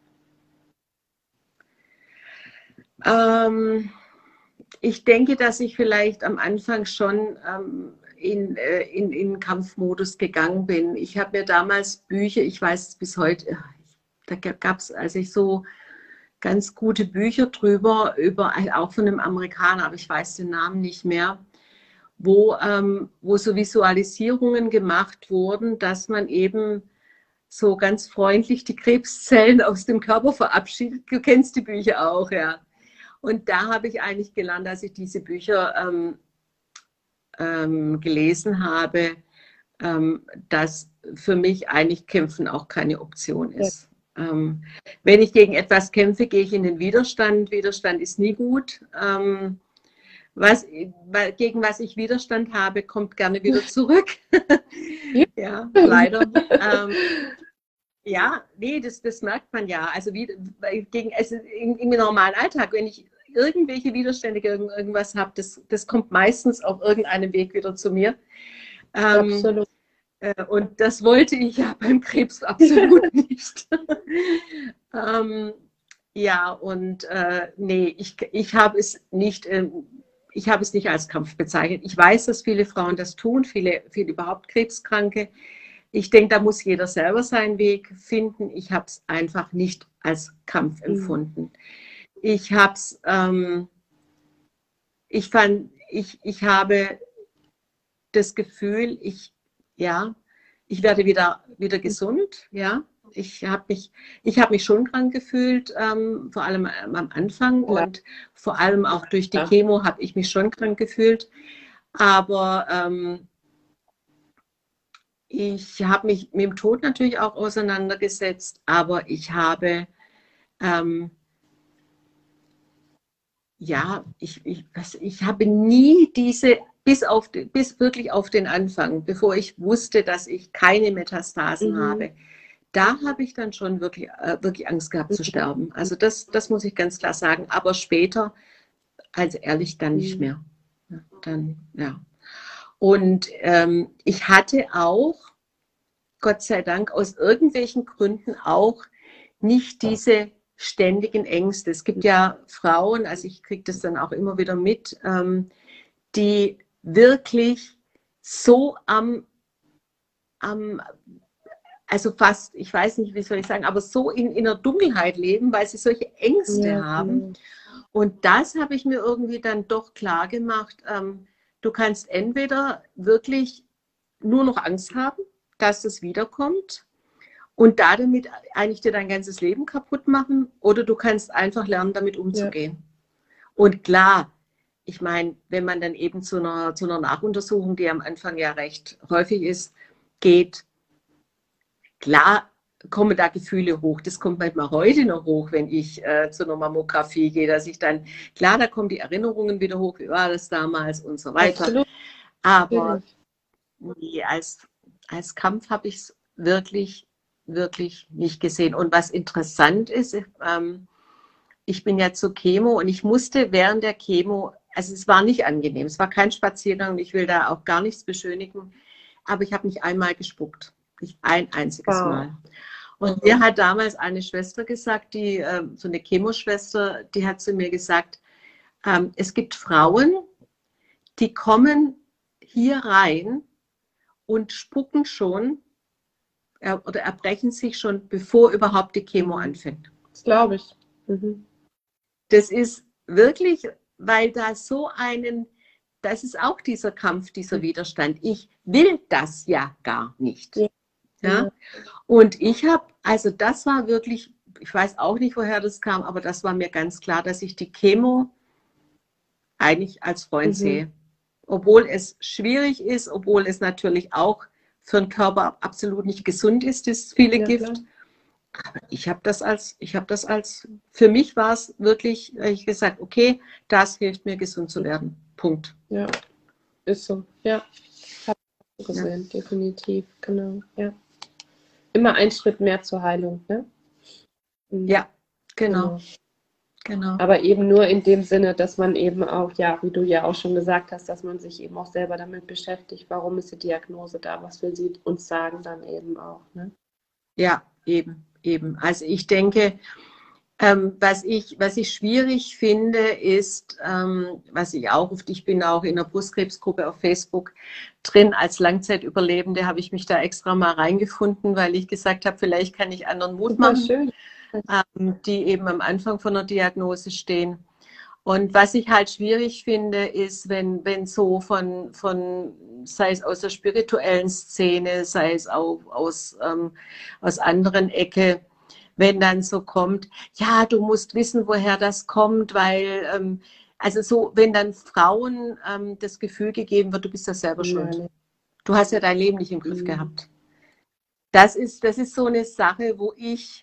Ähm, ich denke, dass ich vielleicht am Anfang schon ähm, in, äh, in, in Kampfmodus gegangen bin. Ich habe mir damals Bücher, ich weiß es bis heute, da gab es, als ich so ganz gute Bücher drüber, über, auch von einem Amerikaner, aber ich weiß den Namen nicht mehr, wo, ähm, wo so Visualisierungen gemacht wurden, dass man eben so ganz freundlich die Krebszellen aus dem Körper verabschiedet. Du kennst die Bücher auch, ja. Und da habe ich eigentlich gelernt, als ich diese Bücher ähm, ähm, gelesen habe, ähm, dass für mich eigentlich Kämpfen auch keine Option ist. Ja. Ähm, wenn ich gegen etwas kämpfe, gehe ich in den Widerstand. Widerstand ist nie gut. Ähm, was, gegen was ich Widerstand habe, kommt gerne wieder zurück. Ja, leider. ähm, ja, nee, das, das merkt man ja. Also, wie, gegen, also im, im normalen Alltag, wenn ich irgendwelche Widerstände gegen irgendwas habe, das, das kommt meistens auf irgendeinem Weg wieder zu mir. Ähm, Absolut. Äh, und das wollte ich ja beim Krebs absolut nicht. ähm, ja, und äh, nee, ich, ich habe es nicht, äh, ich habe es nicht als Kampf bezeichnet. Ich weiß, dass viele Frauen das tun, viele, viele überhaupt Krebskranke. Ich denke, da muss jeder selber seinen Weg finden. Ich habe es einfach nicht als Kampf empfunden. Mhm. Ich habe es, ähm, ich fand, ich, ich habe das Gefühl, ich, ja, ich werde wieder, wieder gesund, ja. Ich habe mich, ich habe mich schon krank gefühlt, ähm, vor allem am Anfang ja. Und vor allem auch durch die ja. Chemo habe ich mich schon krank gefühlt. Aber ähm, ich habe mich mit dem Tod natürlich auch auseinandergesetzt, aber ich habe ähm, ja, ich, ich, ich habe nie diese, bis, auf, bis wirklich auf den Anfang, bevor ich wusste, dass ich keine Metastasen mhm. habe, da habe ich dann schon wirklich, äh, wirklich Angst gehabt mhm. zu sterben. Also das, das muss ich ganz klar sagen. Aber später, also ehrlich, dann nicht mhm. mehr. Ja, dann, ja. Und ähm, ich hatte auch, Gott sei Dank, aus irgendwelchen Gründen auch nicht diese ständigen Ängste. Es gibt ja Frauen, also ich kriege das dann auch immer wieder mit, ähm, die wirklich so am, am, also fast, ich weiß nicht, wie soll ich sagen, aber so in, in der Dunkelheit leben, weil sie solche Ängste ja, haben. Ja. Und das habe ich mir irgendwie dann doch klar gemacht. Ähm, du kannst entweder wirklich nur noch Angst haben, dass es wiederkommt, und da damit eigentlich dir dein ganzes Leben kaputt machen, oder du kannst einfach lernen, damit umzugehen. Ja. Und klar, ich meine, wenn man dann eben zu einer, zu einer Nachuntersuchung, die am Anfang ja recht häufig ist, geht, klar kommen da Gefühle hoch. Das kommt manchmal heute noch hoch, wenn ich äh, zu einer Mammographie gehe, dass ich dann, klar, da kommen die Erinnerungen wieder hoch, wie war das damals und so weiter. Absolut. Aber nee, als, als Kampf habe ich es wirklich wirklich nicht gesehen. Und was interessant ist, ähm, ich bin ja zur Chemo und ich musste während der Chemo, also es war nicht angenehm, es war kein Spaziergang und ich will da auch gar nichts beschönigen, aber ich habe mich einmal gespuckt. Nicht ein einziges wow. Mal. Und mir hat damals eine Schwester gesagt, die, äh, so eine Chemoschwester, die hat zu mir gesagt, ähm, es gibt Frauen, die kommen hier rein und spucken schon äh, oder erbrechen sich schon, bevor überhaupt die Chemo anfängt. Das glaube ich. Mhm. Das ist wirklich, weil da so einen, das ist auch dieser Kampf, dieser Widerstand. Ich will das ja gar nicht. Ja. Ja? Und ich habe, also das war wirklich, ich weiß auch nicht, woher das kam, aber das war mir ganz klar, dass ich die Chemo eigentlich als Freund Mhm. sehe. Obwohl es schwierig ist, obwohl es natürlich auch für den Körper absolut nicht gesund ist, das viele Ja, Gift. klar. Aber ich habe das als, ich habe das als, für mich war es wirklich, hab ich gesagt, okay, das hilft mir, gesund zu werden. Punkt. Ja, ist so. Ja, habe ich gesehen, ja. Definitiv, genau. Ja. Immer ein Schritt mehr zur Heilung, ne? Mhm. Ja, genau. Genau. genau. Aber eben nur in dem Sinne, dass man eben auch, ja, wie du ja auch schon gesagt hast, dass man sich eben auch selber damit beschäftigt, warum ist die Diagnose da, was will sie uns sagen dann eben auch, ne? Ja, eben, eben. Also ich denke, ähm, was ich, was ich schwierig finde, ist, ähm, was ich auch oft, ich bin auch in einer Brustkrebsgruppe auf Facebook drin, als Langzeitüberlebende habe ich mich da extra mal reingefunden, weil ich gesagt habe, vielleicht kann ich anderen Mut Super machen, schön. ähm, die eben am Anfang von einer Diagnose stehen. Und was ich halt schwierig finde, ist, wenn, wenn so von, von, sei es aus der spirituellen Szene, sei es auch aus, ähm, aus anderen Ecke, wenn dann so kommt, ja, du musst wissen, woher das kommt, weil, ähm, also so, wenn dann Frauen ähm, das Gefühl gegeben wird, du bist ja selber schuld. Ja, Du hast ja dein Leben nicht im Griff Mhm. gehabt. Das ist, das ist so eine Sache, wo ich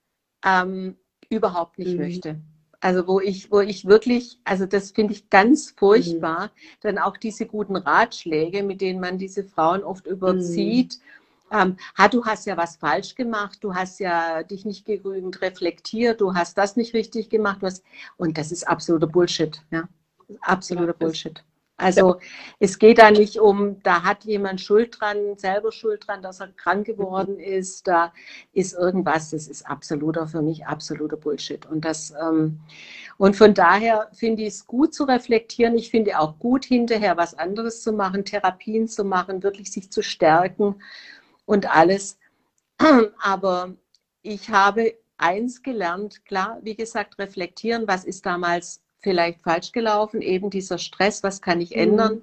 ähm, überhaupt nicht Mhm. möchte. Also wo ich, wo ich wirklich, also das finde ich ganz furchtbar, dann auch diese guten Ratschläge, mit denen man diese Frauen oft überzieht. Ähm, ha, du hast ja was falsch gemacht, du hast ja dich nicht genügend reflektiert, du hast das nicht richtig gemacht. Du hast, und das ist absoluter Bullshit. Ja? Absoluter Ja, das- Bullshit. Also es geht da nicht um, da hat jemand Schuld dran, selber Schuld dran, dass er krank geworden ist, da ist irgendwas, das ist absoluter, für mich absoluter Bullshit. Und, das, ähm, und von daher finde ich es gut zu reflektieren. Ich finde auch gut, hinterher was anderes zu machen, Therapien zu machen, wirklich sich zu stärken und alles. Aber ich habe eins gelernt, klar, wie gesagt, reflektieren, was ist damals vielleicht falsch gelaufen, eben dieser Stress, was kann ich ändern.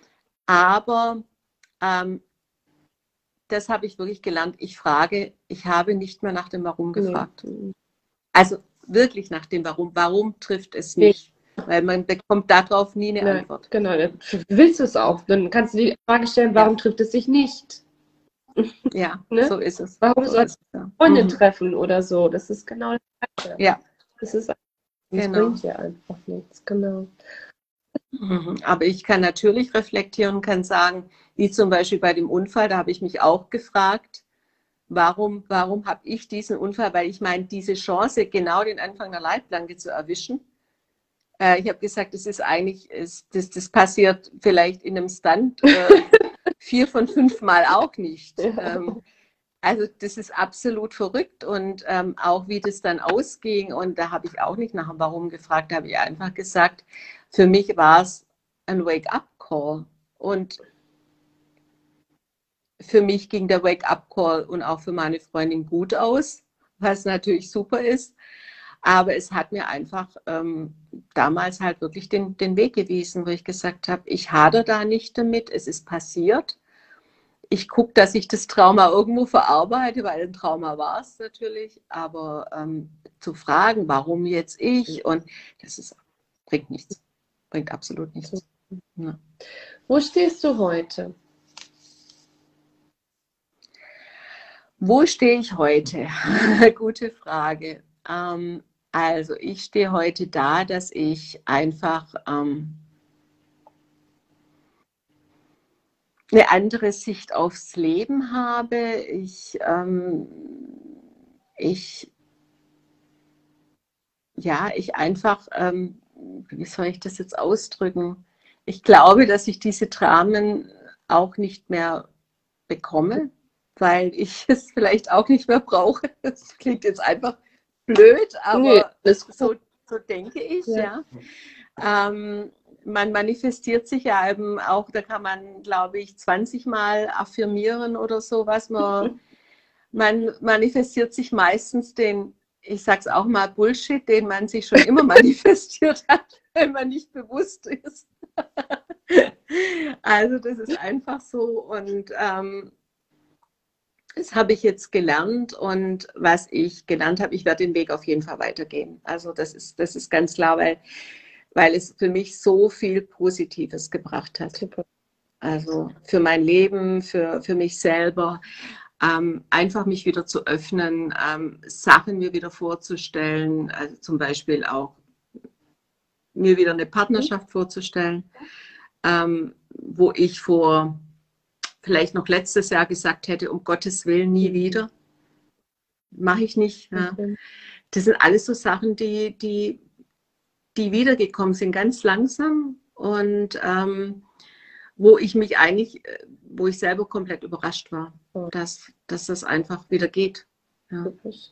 Aber ähm, das habe ich wirklich gelernt. Ich frage, ich habe nicht mehr nach dem Warum gefragt. Nee. Also wirklich nach dem Warum. Warum trifft es mich? Weil man bekommt darauf nie eine Nein, Antwort. genau, dann willst du es auch. Dann kannst du die Frage stellen, warum trifft es sich nicht? Ja, Ne? so ist es. Warum so soll ist es, ja. Freundin Mhm. treffen oder so? Das ist genau das Gleiche. Ja, Das ist, das genau. bringt dir einfach nichts, genau. Mhm. Aber ich kann natürlich reflektieren und kann sagen, wie zum Beispiel bei dem Unfall, da habe ich mich auch gefragt, warum, warum habe ich diesen Unfall? Weil ich meine, diese Chance, genau den Anfang der Leitplanke zu erwischen, äh, ich habe gesagt, das ist eigentlich, ist, das, das passiert vielleicht in einem Stunt äh, vier von fünf Mal auch nicht. Ja. Ähm, also das ist absolut verrückt und ähm, auch wie das dann ausging und da habe ich auch nicht nach dem Warum gefragt, da habe ich einfach gesagt, für mich war es ein Wake-up-Call und für mich ging der Wake-up-Call und auch für meine Freundin gut aus, was natürlich super ist, aber es hat mir einfach ähm, damals halt wirklich den, den Weg gewiesen, wo ich gesagt habe, ich hadere da nicht damit, es ist passiert. Ich gucke, dass ich das Trauma irgendwo verarbeite, weil ein Trauma war es natürlich, aber ähm, zu fragen, warum jetzt ich, und das ist, bringt nichts, bringt absolut nichts. Ja. Wo stehst du heute? Wo stehe ich heute? Gute Frage. Ähm, also ich stehe heute da, dass ich einfach ähm, eine andere Sicht aufs Leben habe. Ich, ähm, ich, ja, ich einfach, ähm, wie soll ich das jetzt ausdrücken? Ich glaube, dass ich diese Dramen auch nicht mehr bekomme, weil ich es vielleicht auch nicht mehr brauche. Das klingt jetzt einfach blöd, aber Nee, das so, so denke ich, ja. Ja. Ähm, man manifestiert sich ja eben auch, da kann man, glaube ich, zwanzig Mal affirmieren oder so, was man, man manifestiert sich meistens den, ich sag's auch mal, Bullshit, den man sich schon immer manifestiert hat, wenn man nicht bewusst ist. Also das ist einfach so und ähm, das habe ich jetzt gelernt und was ich gelernt habe, ich werde den Weg auf jeden Fall weitergehen. Also das ist, das ist ganz klar, weil, weil es für mich so viel Positives gebracht hat. Super. Also für mein Leben, für, für mich selber, ähm, einfach mich wieder zu öffnen, ähm, Sachen mir wieder vorzustellen, also zum Beispiel auch mir wieder eine Partnerschaft vorzustellen, ähm, wo ich vor vielleicht noch letztes Jahr gesagt hätte, um Gottes Willen nie wieder. Mache ich nicht. Ja. Das sind alles so Sachen, die, die, die wiedergekommen sind, ganz langsam und ähm, wo ich mich eigentlich, wo ich selber komplett überrascht war, dass, dass das einfach wieder geht. Ja.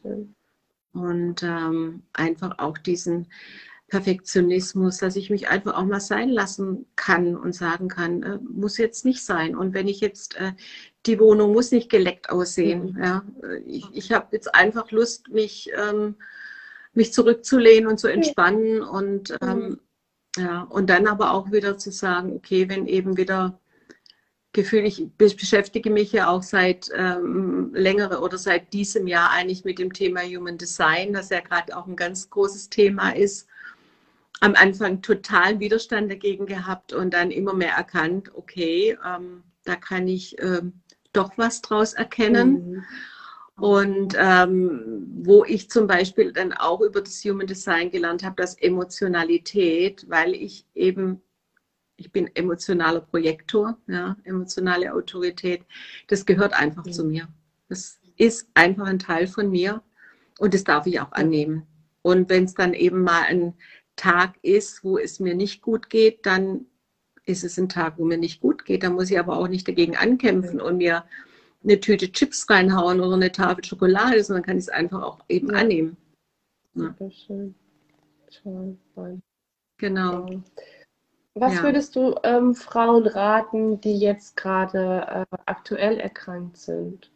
Und ähm, einfach auch diesen Perfektionismus, dass ich mich einfach auch mal sein lassen kann und sagen kann, äh, muss jetzt nicht sein. Und wenn ich jetzt, äh, die Wohnung muss nicht geleckt aussehen. Mhm. Ja. Ich, ich habe jetzt einfach Lust, mich, ähm, mich zurückzulehnen und zu entspannen und, ähm, ja, und dann aber auch wieder zu sagen, okay, wenn eben wieder Gefühl, ich beschäftige mich ja auch seit ähm, längere oder seit diesem Jahr eigentlich mit dem Thema Human Design, das ja gerade auch ein ganz großes Thema ist. Am Anfang totalen Widerstand dagegen gehabt und dann immer mehr erkannt, okay, ähm, da kann ich ähm, doch was draus erkennen. Mhm. Und ähm, wo ich zum Beispiel dann auch über das Human Design gelernt habe, dass Emotionalität, weil ich eben, ich bin emotionaler Projektor, ja, emotionale Autorität, das gehört einfach mhm. zu mir. Das ist einfach ein Teil von mir und das darf ich auch annehmen. Und wenn es dann eben mal ein Tag ist, wo es mir nicht gut geht, dann ist es ein Tag, wo mir nicht gut geht. Da muss ich aber auch nicht dagegen ankämpfen und mir eine Tüte Chips reinhauen oder eine Tafel Schokolade, sondern kann ich es einfach auch eben ja. annehmen. Ja. Sehr schön. Toll. Genau. Was ja. würdest du ähm, Frauen raten, die jetzt gerade äh, aktuell erkrankt sind?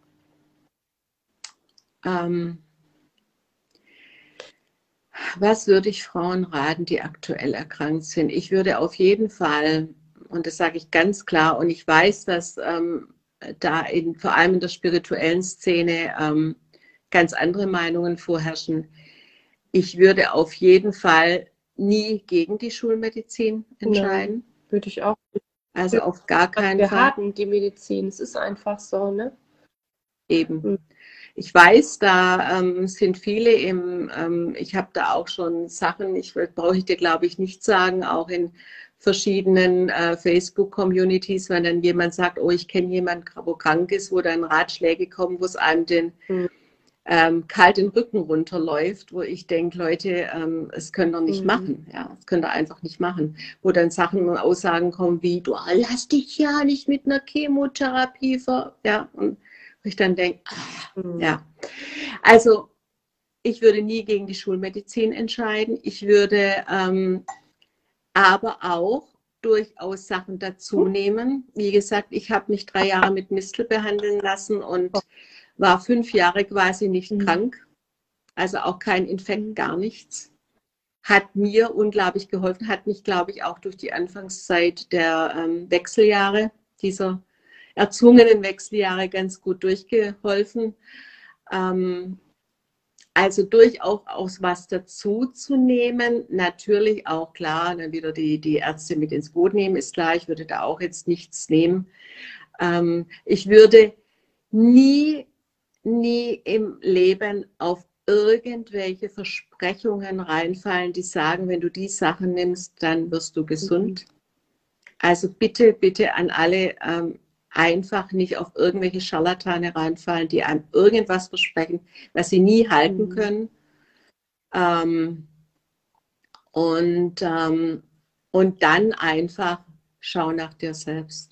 Ähm, Was würde ich Frauen raten, die aktuell erkrankt sind? Ich würde auf jeden Fall, und das sage ich ganz klar, und ich weiß, dass ähm, da in, vor allem in der spirituellen Szene ähm, ganz andere Meinungen vorherrschen. Ich würde auf jeden Fall nie gegen die Schulmedizin entscheiden. Ja, würde ich auch. Also auf gar keinen Wir Fall. Wir hatten die Medizin, es ist einfach so, ne? Eben. Mhm. Ich weiß, da ähm, sind viele im, ähm, ich habe da auch schon Sachen, ich brauche ich dir glaube ich nicht sagen, auch in verschiedenen äh, Facebook-Communities, wenn dann jemand sagt, oh, ich kenne jemanden, wo krank ist, wo dann Ratschläge kommen, wo es einem den mhm. ähm, kalt den Rücken runterläuft, wo ich denke, Leute, ähm, es könnt ihr nicht mhm. machen, ja, das könnt ihr einfach nicht machen, wo dann Sachen und Aussagen kommen wie, du lass dich ja nicht mit einer Chemotherapie ver, ja, und wo ich dann denke, ah, mhm. ja, also ich würde nie gegen die Schulmedizin entscheiden, ich würde ähm, aber auch durchaus Sachen dazu nehmen. Wie gesagt, ich habe mich drei Jahre mit Mistel behandeln lassen und war fünf Jahre quasi nicht mhm. krank, also auch kein Infekt, gar nichts. Hat mir unglaublich geholfen, hat mich, glaube ich, auch durch die Anfangszeit der ähm, Wechseljahre, dieser erzwungenen Wechseljahre ganz gut durchgeholfen. Ähm, also durchaus was dazu zu nehmen, natürlich auch klar, dann wieder die, die Ärzte mit ins Boot nehmen, ist klar, ich würde da auch jetzt nichts nehmen. Ähm, ich würde nie, nie im Leben auf irgendwelche Versprechungen reinfallen, die sagen, wenn du die Sachen nimmst, dann wirst du gesund. Mhm. Also bitte, bitte an alle ähm, einfach nicht auf irgendwelche Scharlatane reinfallen, die einem irgendwas versprechen, was sie nie halten mhm. können. Ähm, und, ähm, und dann einfach schau nach dir selbst.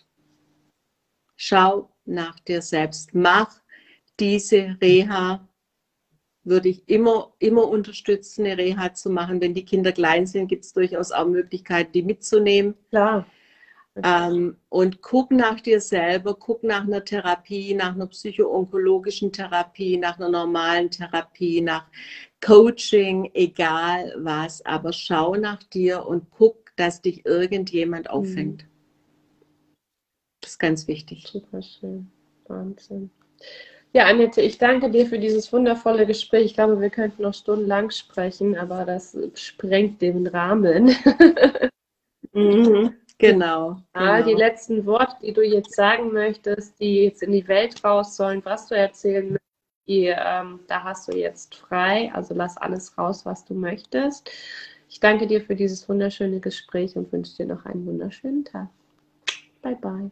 Schau nach dir selbst. Mach diese Reha würde ich immer, immer unterstützen, eine Reha zu machen. Wenn die Kinder klein sind, gibt es durchaus auch Möglichkeiten, die mitzunehmen. Klar. Ähm, und guck nach dir selber, guck nach einer Therapie, nach einer psycho-onkologischen Therapie, nach einer normalen Therapie, nach Coaching, egal was. Aber schau nach dir und guck, dass dich irgendjemand auffängt. Mhm. Das ist ganz wichtig. Super schön. Wahnsinn. Ja, Annette, ich danke dir für dieses wundervolle Gespräch. Ich glaube, wir könnten noch stundenlang sprechen, aber das sprengt den Rahmen. Mhm, genau, ja, genau. Die letzten Worte, die du jetzt sagen möchtest, die jetzt in die Welt raus sollen, was du erzählen möchtest, die, ähm, da hast du jetzt frei. Also lass alles raus, was du möchtest. Ich danke dir für dieses wunderschöne Gespräch und wünsche dir noch einen wunderschönen Tag. Bye, bye.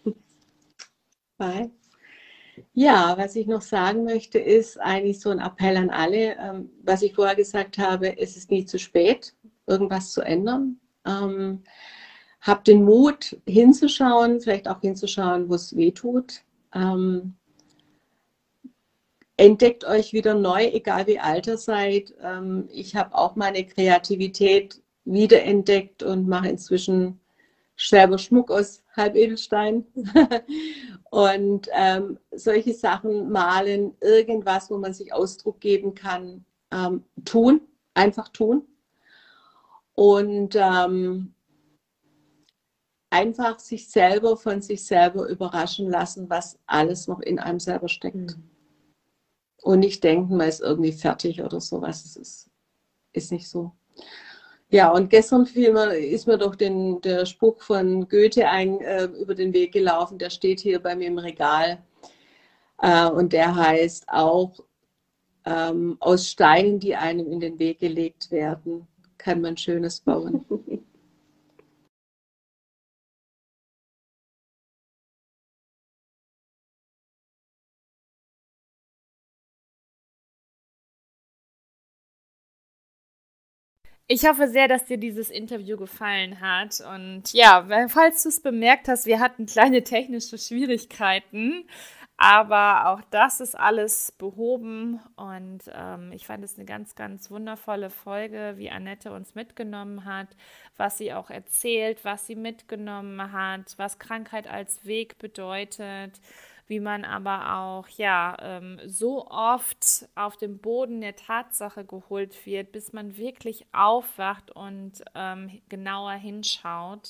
Bye. Ja, was ich noch sagen möchte, ist eigentlich so ein Appell an alle. Ähm, was ich vorher gesagt habe, es ist nie zu spät, irgendwas zu ändern. Ähm, habt den Mut, hinzuschauen, vielleicht auch hinzuschauen, wo es weh tut. Ähm, entdeckt euch wieder neu, egal wie alt ihr seid. Ähm, ich habe auch meine Kreativität wiederentdeckt und mache inzwischen selber Schmuck aus Halbedelstein und ähm, solche Sachen malen, irgendwas, wo man sich Ausdruck geben kann, ähm, tun, einfach tun und ähm, einfach sich selber von sich selber überraschen lassen, was alles noch in einem selber steckt. Mhm. Und nicht denken, man ist irgendwie fertig oder sowas. Es ist, ist nicht so. Ja, und gestern fiel mir, ist mir doch den, der Spruch von Goethe ein, äh, über den Weg gelaufen, der steht hier bei mir im Regal. Äh, und der heißt auch, ähm, aus Steinen, die einem in den Weg gelegt werden, kann man Schönes bauen. Ich hoffe sehr, dass dir dieses Interview gefallen hat. Und ja, falls du es bemerkt hast, wir hatten kleine technische Schwierigkeiten. Aber auch das ist alles behoben. Und ähm, ich fand es eine ganz, ganz wundervolle Folge, wie Annette uns mitgenommen hat, was sie auch erzählt, was sie mitgenommen hat, was Krankheit als Weg bedeutet, wie man aber auch ja ähm, so oft auf den Boden der Tatsache geholt wird, bis man wirklich aufwacht und ähm, genauer hinschaut.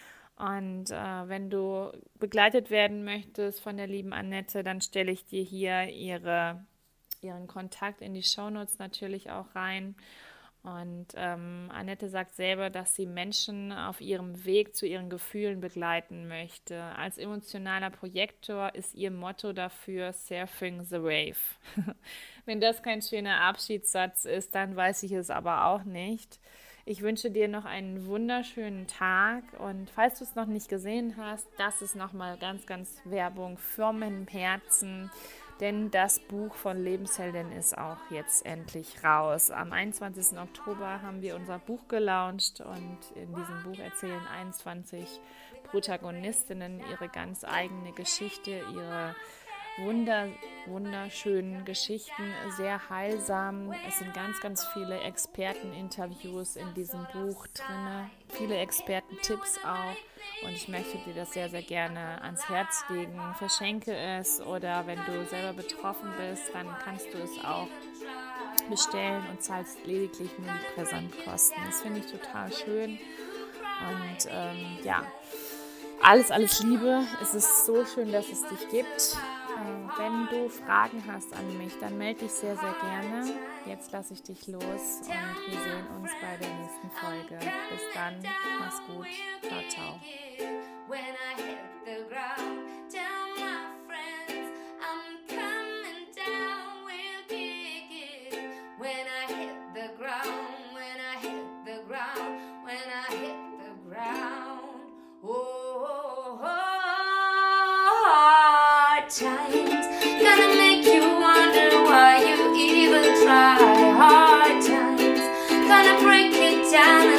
Und äh, wenn du begleitet werden möchtest von der lieben Annette, dann stelle ich dir hier ihre, ihren Kontakt in die Shownotes natürlich auch rein. Und ähm, Annette sagt selber, dass sie Menschen auf ihrem Weg zu ihren Gefühlen begleiten möchte. Als emotionaler Projektor ist ihr Motto dafür Surfing the Wave. Wenn das kein schöner Abschiedssatz ist, dann weiß ich es aber auch nicht. Ich wünsche dir noch einen wunderschönen Tag und falls du es noch nicht gesehen hast, das ist nochmal ganz, ganz Werbung für mein Herzen. Denn das Buch von Lebensheldin ist auch jetzt endlich raus. Am einundzwanzigsten Oktober haben wir unser Buch gelauncht und in diesem Buch erzählen einundzwanzig Protagonistinnen ihre ganz eigene Geschichte, ihre wunder, wunderschönen Geschichten, sehr heilsam. Es sind ganz, ganz viele Experteninterviews in diesem Buch drin, viele Expertentipps auch. Und ich möchte dir das sehr, sehr gerne ans Herz legen. Verschenke es oder wenn du selber betroffen bist, dann kannst du es auch bestellen und zahlst lediglich nur die Versandkosten. Das finde ich total schön. Und ähm, ja, alles, alles Liebe. Es ist so schön, dass es dich gibt. Ähm, wenn du Fragen hast an mich, dann melde dich sehr, sehr gerne. Jetzt lasse ich dich los und wir sehen uns bei der nächsten Folge. Bis dann, mach's gut. Ciao, ciao. When I hit the ground, tell my friends I'm coming down, we'll kick it. When I hit the ground, when I hit the ground, when I hit the ground. Oh, oh, oh, hard times gonna make you wonder why you even try. Hard times gonna break you down.